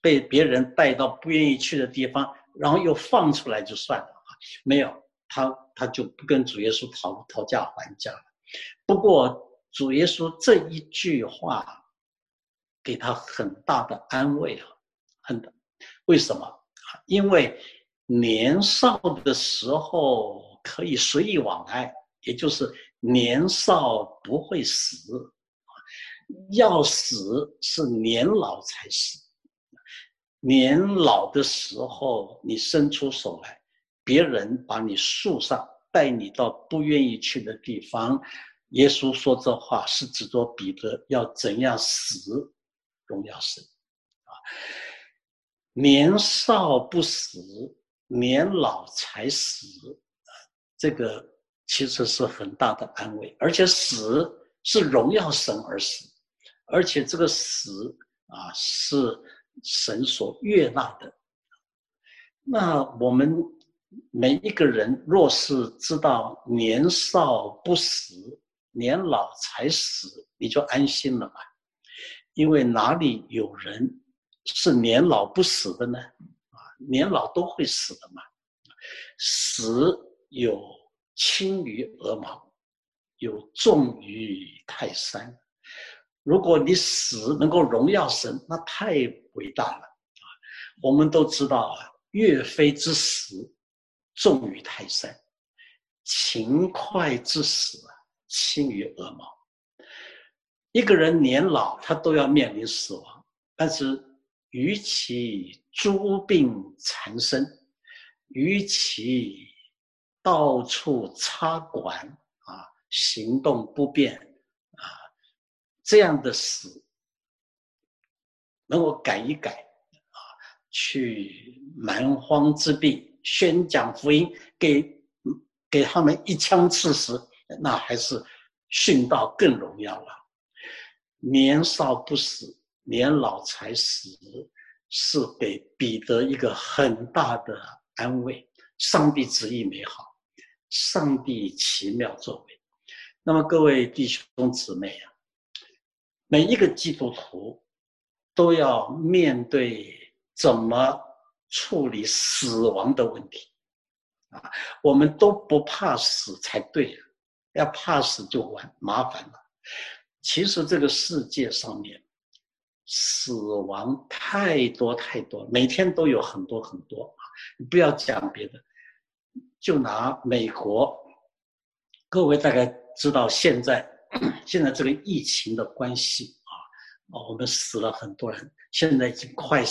S2: 被别人带到不愿意去的地方，然后又放出来就算了啊，没有，他就不跟主耶稣讨价还价了。不过主耶稣这一句话给他很大的安慰啊，为什么？因为年少的时候可以随意往来，也就是年少不会死，要死是年老才死。年老的时候你伸出手来，别人把你束上，带你到不愿意去的地方。耶稣说这话是指着彼得要怎样死荣耀神啊！年少不死，年老才死，这个其实是很大的安慰，而且死是荣耀神而死，而且这个死啊是神所悦纳的。那我们每一个人若是知道年少不死，年老才死，你就安心了吧？因为哪里有人是年老不死的呢？年老都会死的嘛。死有轻于鹅毛，有重于泰山。如果你死能够荣耀神，那太伟大了。我们都知道啊，岳飞之死重于泰山，秦桧之死轻于鹅毛。一个人年老，他都要面临死亡，但是与其诸病缠身，与其到处插管啊，行动不便啊，这样的死能够改一改啊，去蛮荒之地宣讲福音，给他们一枪刺死，那还是殉道更荣耀了。年少不死，年老才死，是给彼得一个很大的安慰。上帝旨意美好，上帝奇妙作为。那么各位弟兄姊妹啊，每一个基督徒都要面对怎么处理死亡的问题啊！我们都不怕死才对，要怕死就麻烦了。其实这个世界上面死亡太多太多，每天都有很多很多啊！你不要讲别的，就拿美国，各位大概知道现在这个疫情的关系啊，我们死了很多人，现在已经快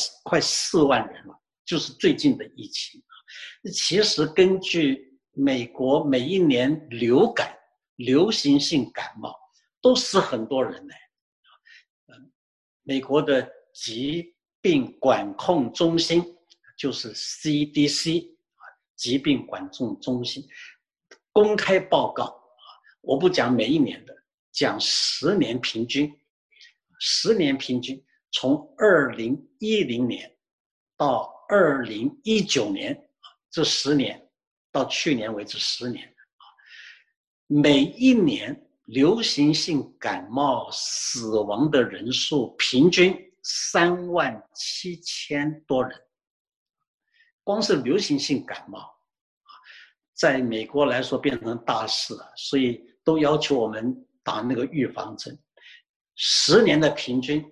S2: 4万人了，就是最近的疫情。其实根据美国每一年流行性感冒都死很多人呢。美国的疾病管控中心就是 CDC 疾病管控中心公开报告，我不讲每一年的，讲10年平均，10年平均从2010年到2019年，这10年到去年为止10年，每一年流行性感冒死亡的人数平均37000多人，光是流行性感冒，在美国来说变成大事了，所以都要求我们打那个预防针。10年的平均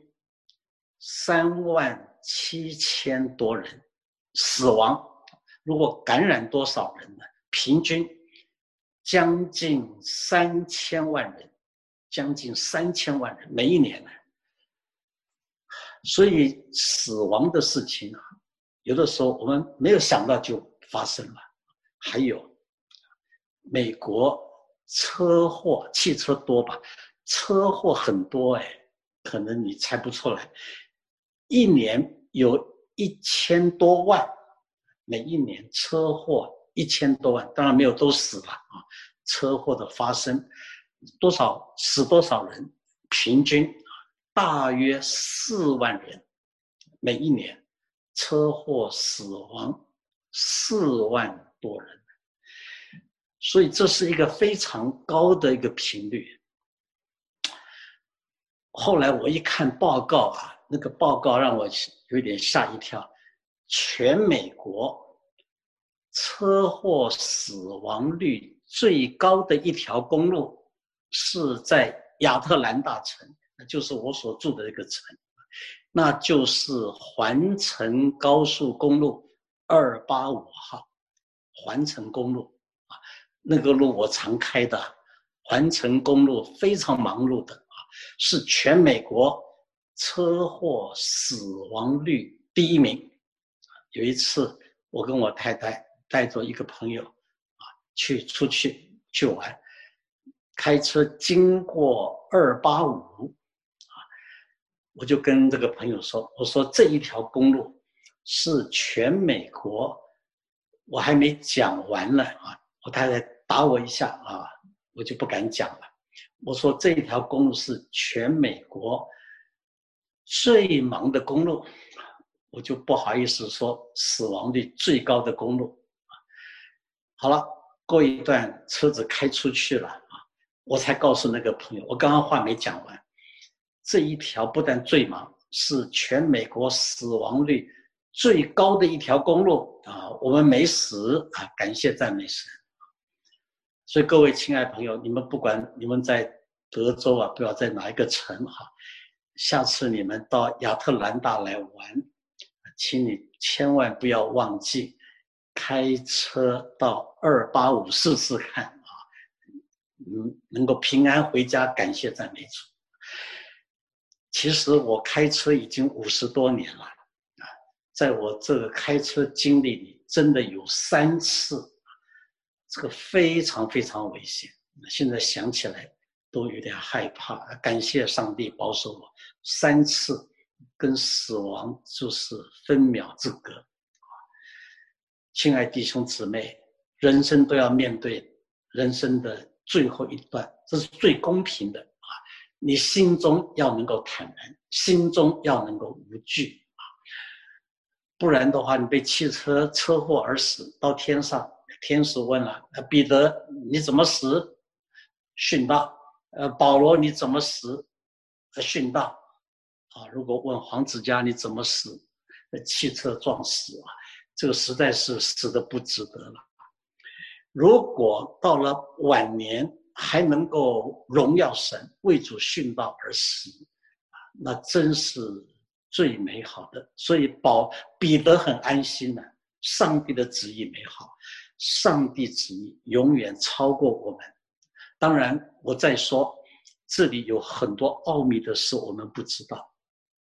S2: 37000多人死亡，如果感染多少人呢？平均将近3000万人，将近3000万人每一年呢。所以死亡的事情有的时候我们没有想到就发生了。还有美国车祸，汽车多吧，车祸很多可能你猜不出来，一年有1000多万，每一年车祸1000多万，当然没有都死了啊。车祸的发生死多少人？平均大约4万人，每一年车祸死亡4万多人，所以这是一个非常高的一个频率。后来我一看报告那个报告让我有点吓一跳，全美国车祸死亡率最高的一条公路是在亚特兰大城，就是我所住的这个城，那就是环城高速公路285号，环城公路啊，那个路我常开的，环城公路非常忙碌的啊，是全美国车祸死亡率第1名。有一次，我跟我太太带着一个朋友啊，出去玩，开车经过285啊，我就跟这个朋友说，我说这一条公路是全美国，我还没讲完了啊，我太太打我一下啊，我就不敢讲了。我说这一条公路是全美国最忙的公路，我就不好意思说死亡率最高的公路。好了，过一段车子开出去了啊，我才告诉那个朋友，我刚刚话没讲完，这一条不但最忙，是全美国死亡率最高的一条公路啊，我们没死啊，感谢赞美神。所以各位亲爱的朋友，你们不管你们在德州啊，不要在哪一个城哈，下次你们到亚特兰大来玩，请你千万不要忘记开车到285试试看啊，能够平安回家，感谢赞美主。其实我开车已经50多年了啊，在我这个开车经历里，真的有3次，这个非常非常危险。现在想起来都有点害怕，感谢上帝保守我3次跟死亡就是分秒之隔。亲爱弟兄姊妹，人生都要面对人生的最后一段，这是最公平的啊！你心中要能够坦然，心中要能够无惧啊，不然的话，你被汽车车祸而死，到天上，天使问了：彼得你怎么死？殉道。保罗你怎么死？殉道。啊，如果问黄子嘉你怎么死？汽车撞死啊，这个实在是死得不值得了。如果到了晚年还能够荣耀神，为主殉道而死，那真是最美好的。所以彼得很安心的，上帝的旨意美好，上帝旨意永远超过我们。当然我再说，这里有很多奥秘的事我们不知道。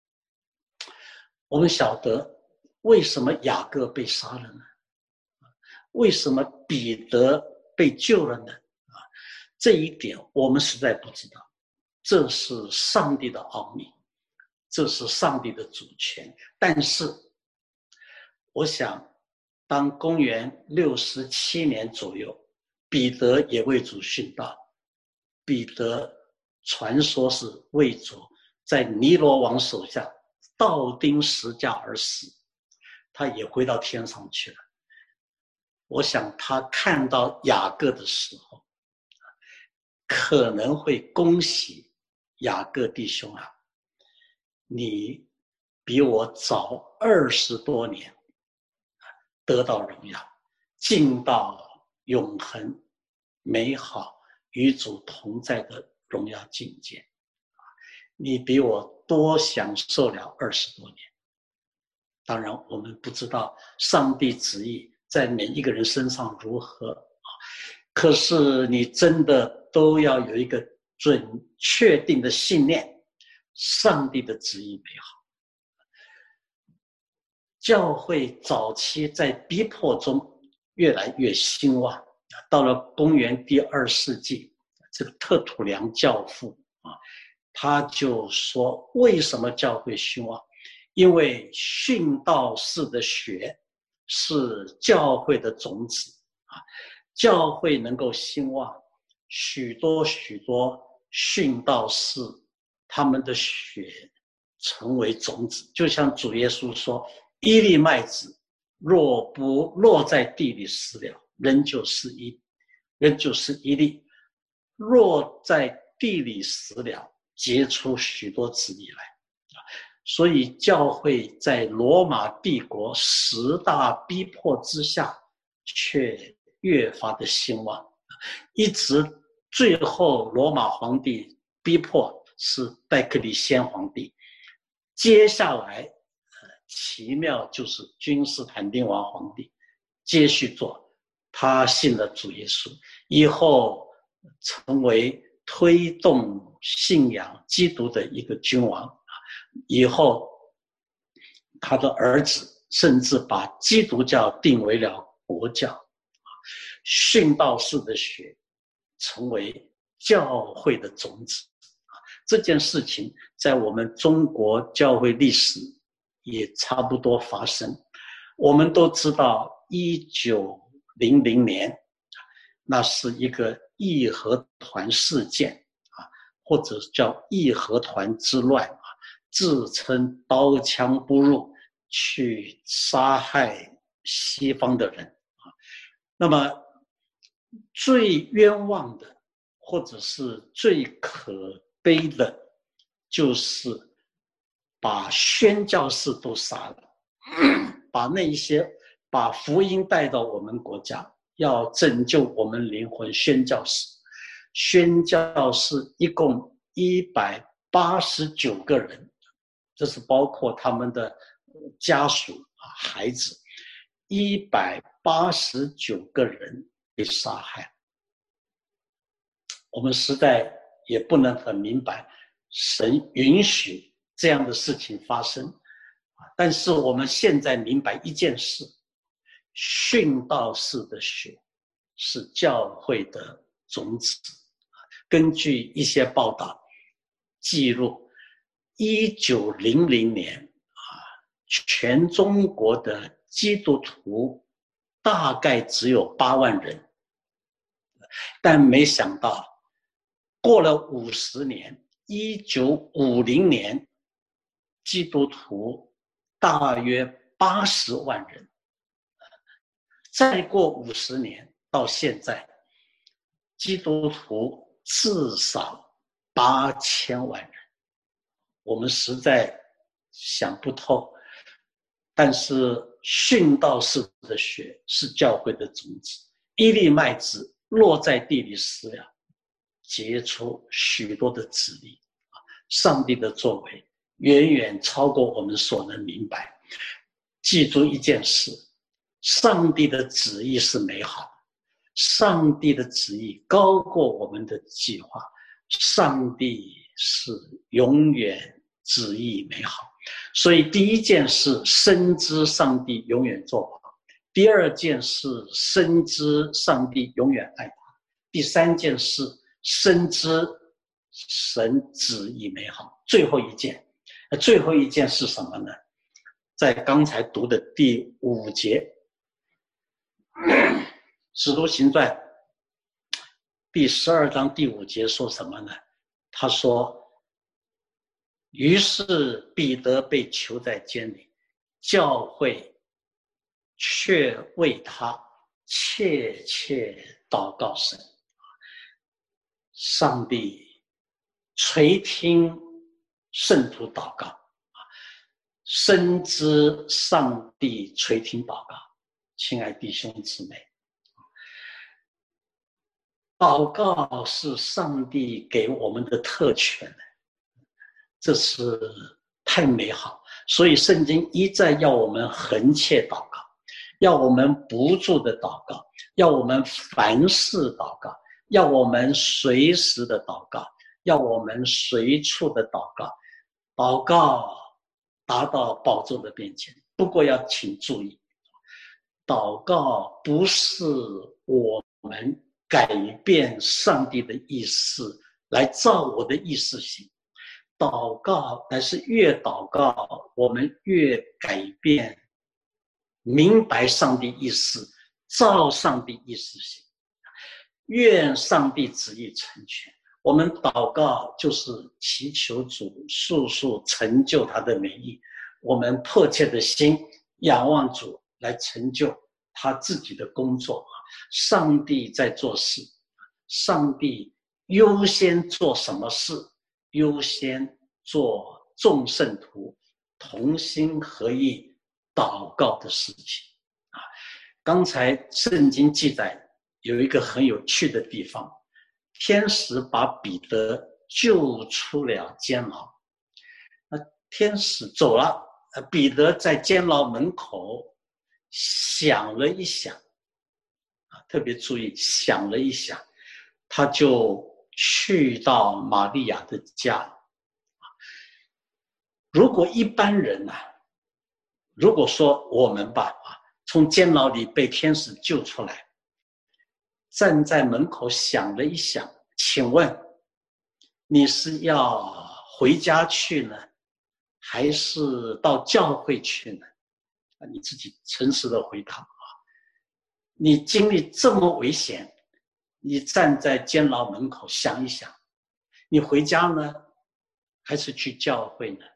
S2: 我们晓得为什么雅各被杀了呢？为什么彼得被救了呢？这一点我们实在不知道。这是上帝的奥秘，这是上帝的主权。但是我想当公元67年左右，彼得也为主殉道。彼得传说是为主在尼罗王手下倒钉十架而死，他也回到天上去了。我想他看到雅各的时候，可能会恭喜雅各弟兄啊，你比我早20多年得到荣耀，进到永恒美好与主同在的荣耀境界，你比我多享受了20多年。当然我们不知道上帝旨意在每一个人身上如何，可是你真的都要有一个准确定的信念，上帝的旨意美好。教会早期在逼迫中越来越兴旺，到了公元第2世纪，这个特土良教父他就说，为什么教会兴旺？因为殉道士的血是教会的种子教会能够兴旺，许多殉道士他们的血成为种子，就像主耶稣说，一粒麦子若不落在地里死了，仍旧是一粒；若在地里死了，结出许多子粒来。 所以教会在罗马帝国10大逼迫之下，却越发的兴旺，一直最后罗马皇帝逼迫是戴克里先皇帝，接下来奇妙就是君士坦丁王皇帝接续做，他信了主耶稣以后，成为推动信仰基督的一个君王。以后他的儿子甚至把基督教定为了国教，殉道士的血成为教会的种子。这件事情在我们中国教会历史也差不多发生。我们都知道1900年，那是一个义和团事件或者叫义和团之乱，自称刀枪不入去杀害西方的人。那么最冤枉的或者是最可悲的，就是把宣教士都杀了，把那一些把福音带到我们国家，要拯救我们灵魂宣教士一共189个人，这是包括他们的家属孩子，189个人被杀害。我们实在也不能很明白神允许这样的事情发生，但是我们现在明白一件事，殉道士的血是教会的种子。根据一些报道记录，1900年全中国的基督徒大概只有8万人，但没想到过了50年，1950年基督徒大约80万人，再过50年到现在，基督徒至少8000万人，我们实在想不透。但是殉道士的血是教会的种子，一粒麦子落在地里死了，结出许多的子粒。上帝的作为远远超过我们所能明白。记住一件事，上帝的旨意是美好的，上帝的旨意高过我们的计划，上帝是永远旨意美好。所以第一件事，深知上帝永远做好；第二件事，深知上帝永远爱他；第三件事，深知神旨意美好。最后一件是什么呢？在刚才读的第5节，使徒行传第12章第5节说什么呢？他说，于是彼得被囚在监里，教会却为他切切祷告神。上帝垂听圣徒祷告，深知上帝垂听祷告。亲爱弟兄姊妹，祷告是上帝给我们的特权，这是太美好。所以圣经一再要我们恒切祷告，要我们不住的祷告，要我们凡事祷告，要我们随时的祷告，要我们随处的祷告。祷告达到宝座的面前。不过要请注意，祷告不是我们改变上帝的意思来照我的意思行，祷告乃是越祷告我们越改变，明白上帝意思，照上帝意思行。愿上帝旨意成全。我们祷告就是祈求主速速成就他的美意，我们迫切的心仰望主来成就他自己的工作。上帝在做事，上帝优先做什么事？优先做众圣徒同心合意祷告的事情啊。刚才圣经记载有一个很有趣的地方，天使把彼得救出了监牢。那天使走了，彼得在监牢门口想了一想，特别注意想了一想，他就去到玛利亚的家。如果一般人如果说我们吧从监牢里被天使救出来，站在门口想了一想，请问你是要回家去呢，还是到教会去呢？你自己诚实的回答你经历这么危险，你站在监牢门口想一想，你回家呢，还是去教会呢？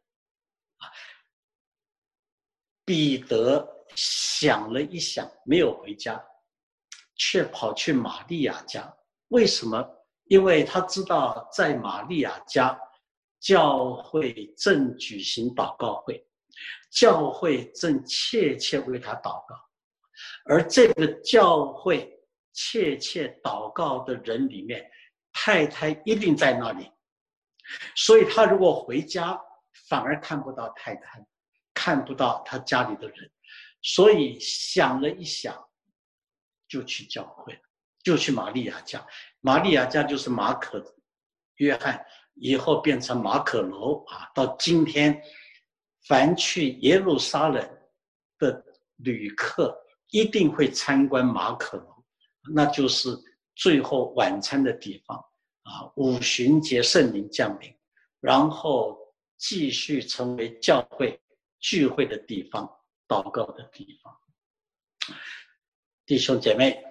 S2: 彼得想了一想，没有回家，却跑去玛利亚家。为什么？因为他知道在玛利亚家，教会正举行祷告会，教会正切切为他祷告，而这个教会切切祷告的人里面，太太一定在那里，所以他如果回家，反而看不到太太，看不到他家里的人，所以想了一想，就去教会了，就去玛利亚家。玛利亚家就是马可、约翰，以后变成马可楼到今天，凡去耶路撒冷的旅客一定会参观马可楼，那就是最后晚餐的地方五旬节圣灵降临，然后继续成为教会聚会的地方，祷告的地方。弟兄姐妹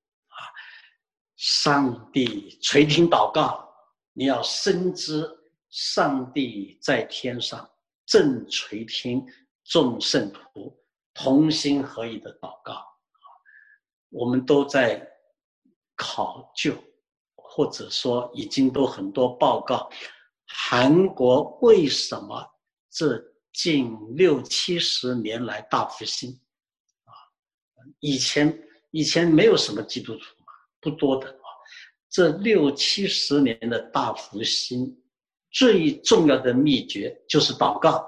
S2: 上帝垂听祷告，你要深知上帝在天上正垂听众圣徒同心合意的祷告。我们都在考究，或者说已经都很多报告，韩国为什么这近60-70年来大复兴以前没有什么基督徒不多的这60-70年的大复兴，最重要的秘诀就是祷告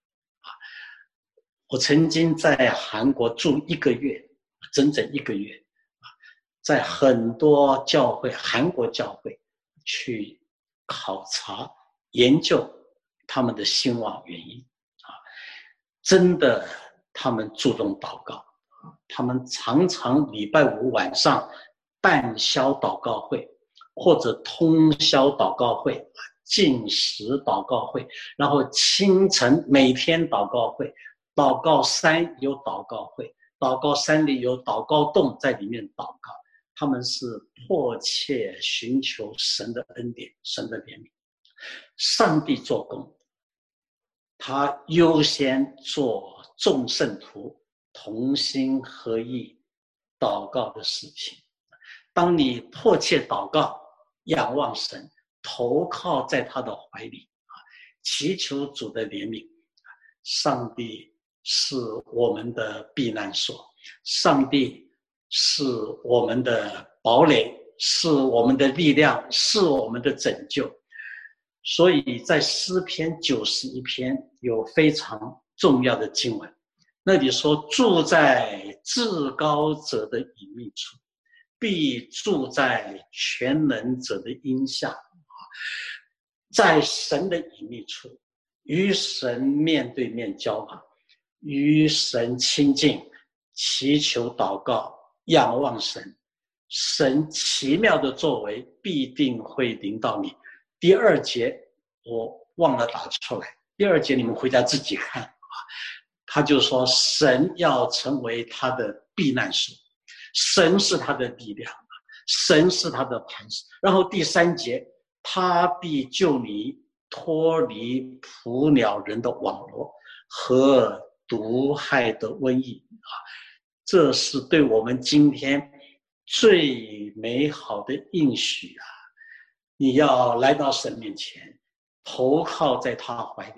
S2: 我曾经在韩国住1个月，整整1个月在很多教会，韩国教会去考察研究他们的兴旺原因真的他们注重祷告，他们常常礼拜5晚上半宵祷告会，或者通宵祷告会，禁食祷告会，然后清晨每天祷告会，祷告山有祷告会，祷告山里有祷告洞，在里面祷告。他们是迫切寻求神的恩典，神的怜悯。上帝做工，他优先做众圣徒同心合意祷告的事情。当你迫切祷告，仰望神，投靠在他的怀里祈求主的怜悯，上帝是我们的避难所，上帝是我们的堡垒，是我们的力量，是我们的拯救。所以在诗篇91篇有非常重要的经文，那里说住在至高者的隐秘处，必住在全能者的荫下。在神的隐秘处，与神面对面交往，与神亲近，祈求祷告，仰望神，神奇妙的作为必定会临到你。第2节我忘了打出来，第2节你们回家自己看他就说神要成为他的避难所，神是他的力量，神是他的磐石。然后第3节，他必救你脱离捕鸟人的网罗和毒害的瘟疫这是对我们今天最美好的应许你要来到神面前，投靠在他怀里，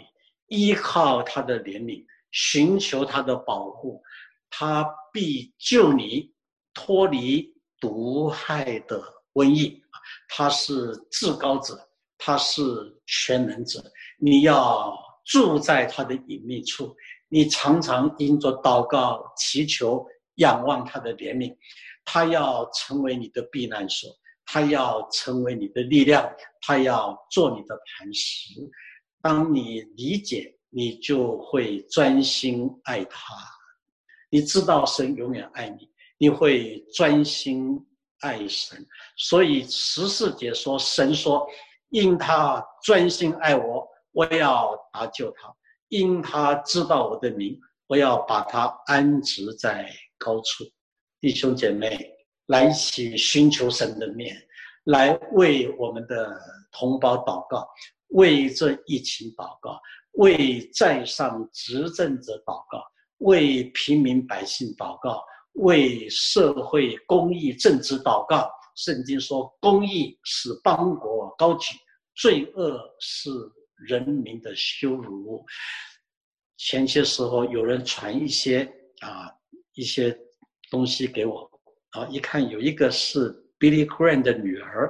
S2: 依靠他的怜悯，寻求他的保护，他必救你脱离毒害的瘟疫。他是至高者，他是全能者，你要住在他的隐秘处，你常常因着祷告祈求仰望他的怜悯，他要成为你的避难所，他要成为你的力量，他要做你的磐石。当你理解，你就会专心爱他。你知道神永远爱你，你会专心爱神。所以14节说，神说，因他专心爱我，我要搭救他；因他知道我的名，我要把他安置在高处。弟兄姐妹，来一起寻求神的面，来为我们的同胞祷告，为这疫情祷告，为在上执政者祷告，为平民百姓祷告，为社会公义政治祷告。圣经说，公义使邦国高举，罪恶是人民的羞辱。前些时候有人传一些东西给我，一看有一个是 Billy Graham 的女儿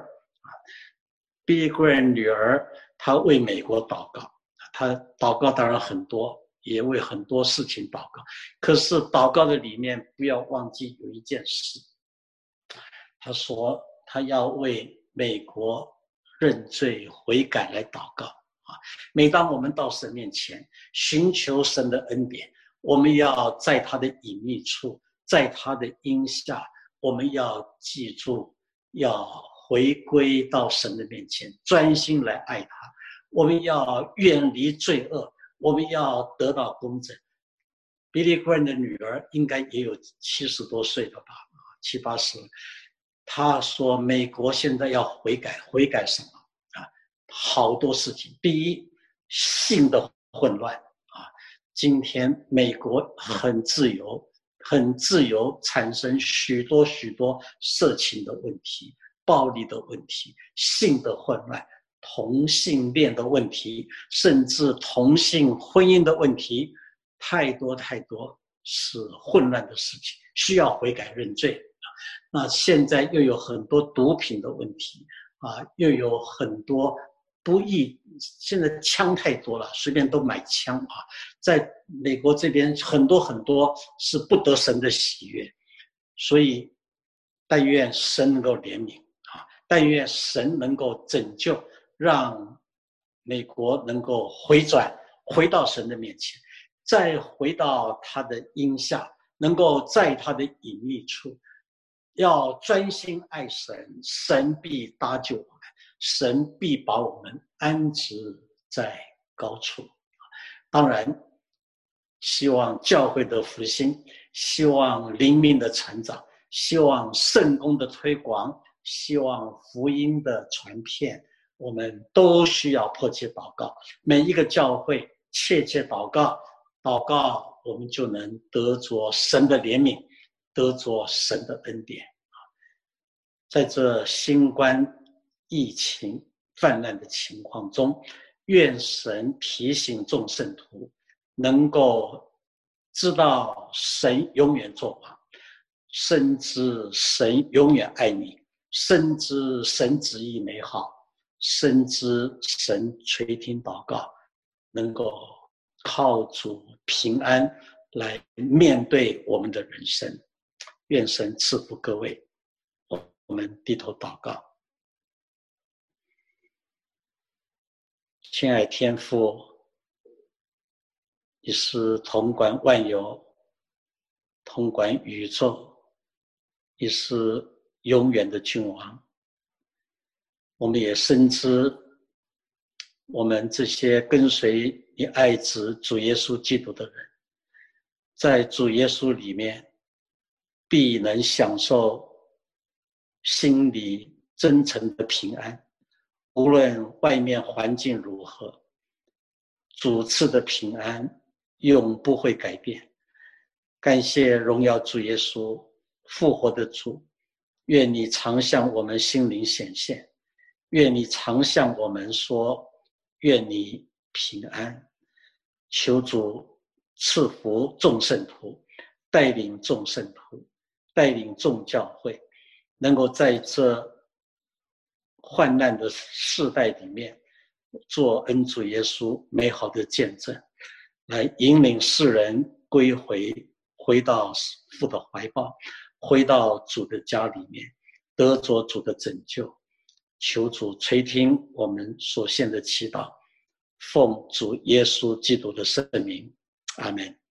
S2: ，Billy Graham 女儿她为美国祷告，她祷告当然很多，也为很多事情祷告，可是祷告的里面不要忘记有一件事，她说她要为美国认罪悔改来祷告。每当我们到神面前寻求神的恩典，我们要在他的隐秘处，在他的荫下，我们要记住，要回归到神的面前，专心来爱他。我们要远离罪恶，我们要得到公正。Billy Graham 的女儿应该也有70多岁了吧，70、80。她说美国现在要悔改，悔改什么？好多事情。第一，性的混乱今天美国很自由产生许多色情的问题、暴力的问题、性的混乱、同性恋的问题，甚至同性婚姻的问题，太多是混乱的事情，需要悔改认罪。那现在又有很多毒品的问题又有很多不义，现在枪太多了，随便都买枪在美国这边很多是不得神的喜悦，所以但愿神能够怜悯但愿神能够拯救，让美国能够回转，回到神的面前，再回到他的荫下，能够在他的隐秘处，要专心爱神，神必搭救我们，神必把我们安置在高处。当然希望教会的复兴，希望灵命的成长，希望圣工的推广，希望福音的传遍，我们都需要迫切祷告。每一个教会切祷告，我们就能得着神的怜悯，得着神的恩典。在这新冠疫情泛滥的情况中，愿神提醒众圣徒能够知道神永远作王，深知神永远爱你，深知神旨意美好，深知神垂听祷告，能够靠主平安来面对我们的人生。愿神赐福各位，我们低头祷告。亲爱天父，你是统管万有，统管宇宙，你是永远的君王。我们也深知，我们这些跟随你爱子主耶稣基督的人，在主耶稣里面必能享受心里真诚的平安，无论外面环境如何，主赐的平安永不会改变。感谢荣耀主耶稣复活的主，愿你常向我们心灵显现，愿你常向我们说，愿你平安。 求主赐福众圣徒，带领众圣徒，带领众教会，能够在这患难的世代里面，做恩主耶稣美好的见证，来引领世人回到父的怀抱，回到主的家里面，得着主的拯救。求主垂听我们所献的祈祷，奉主耶稣基督的圣名，阿们。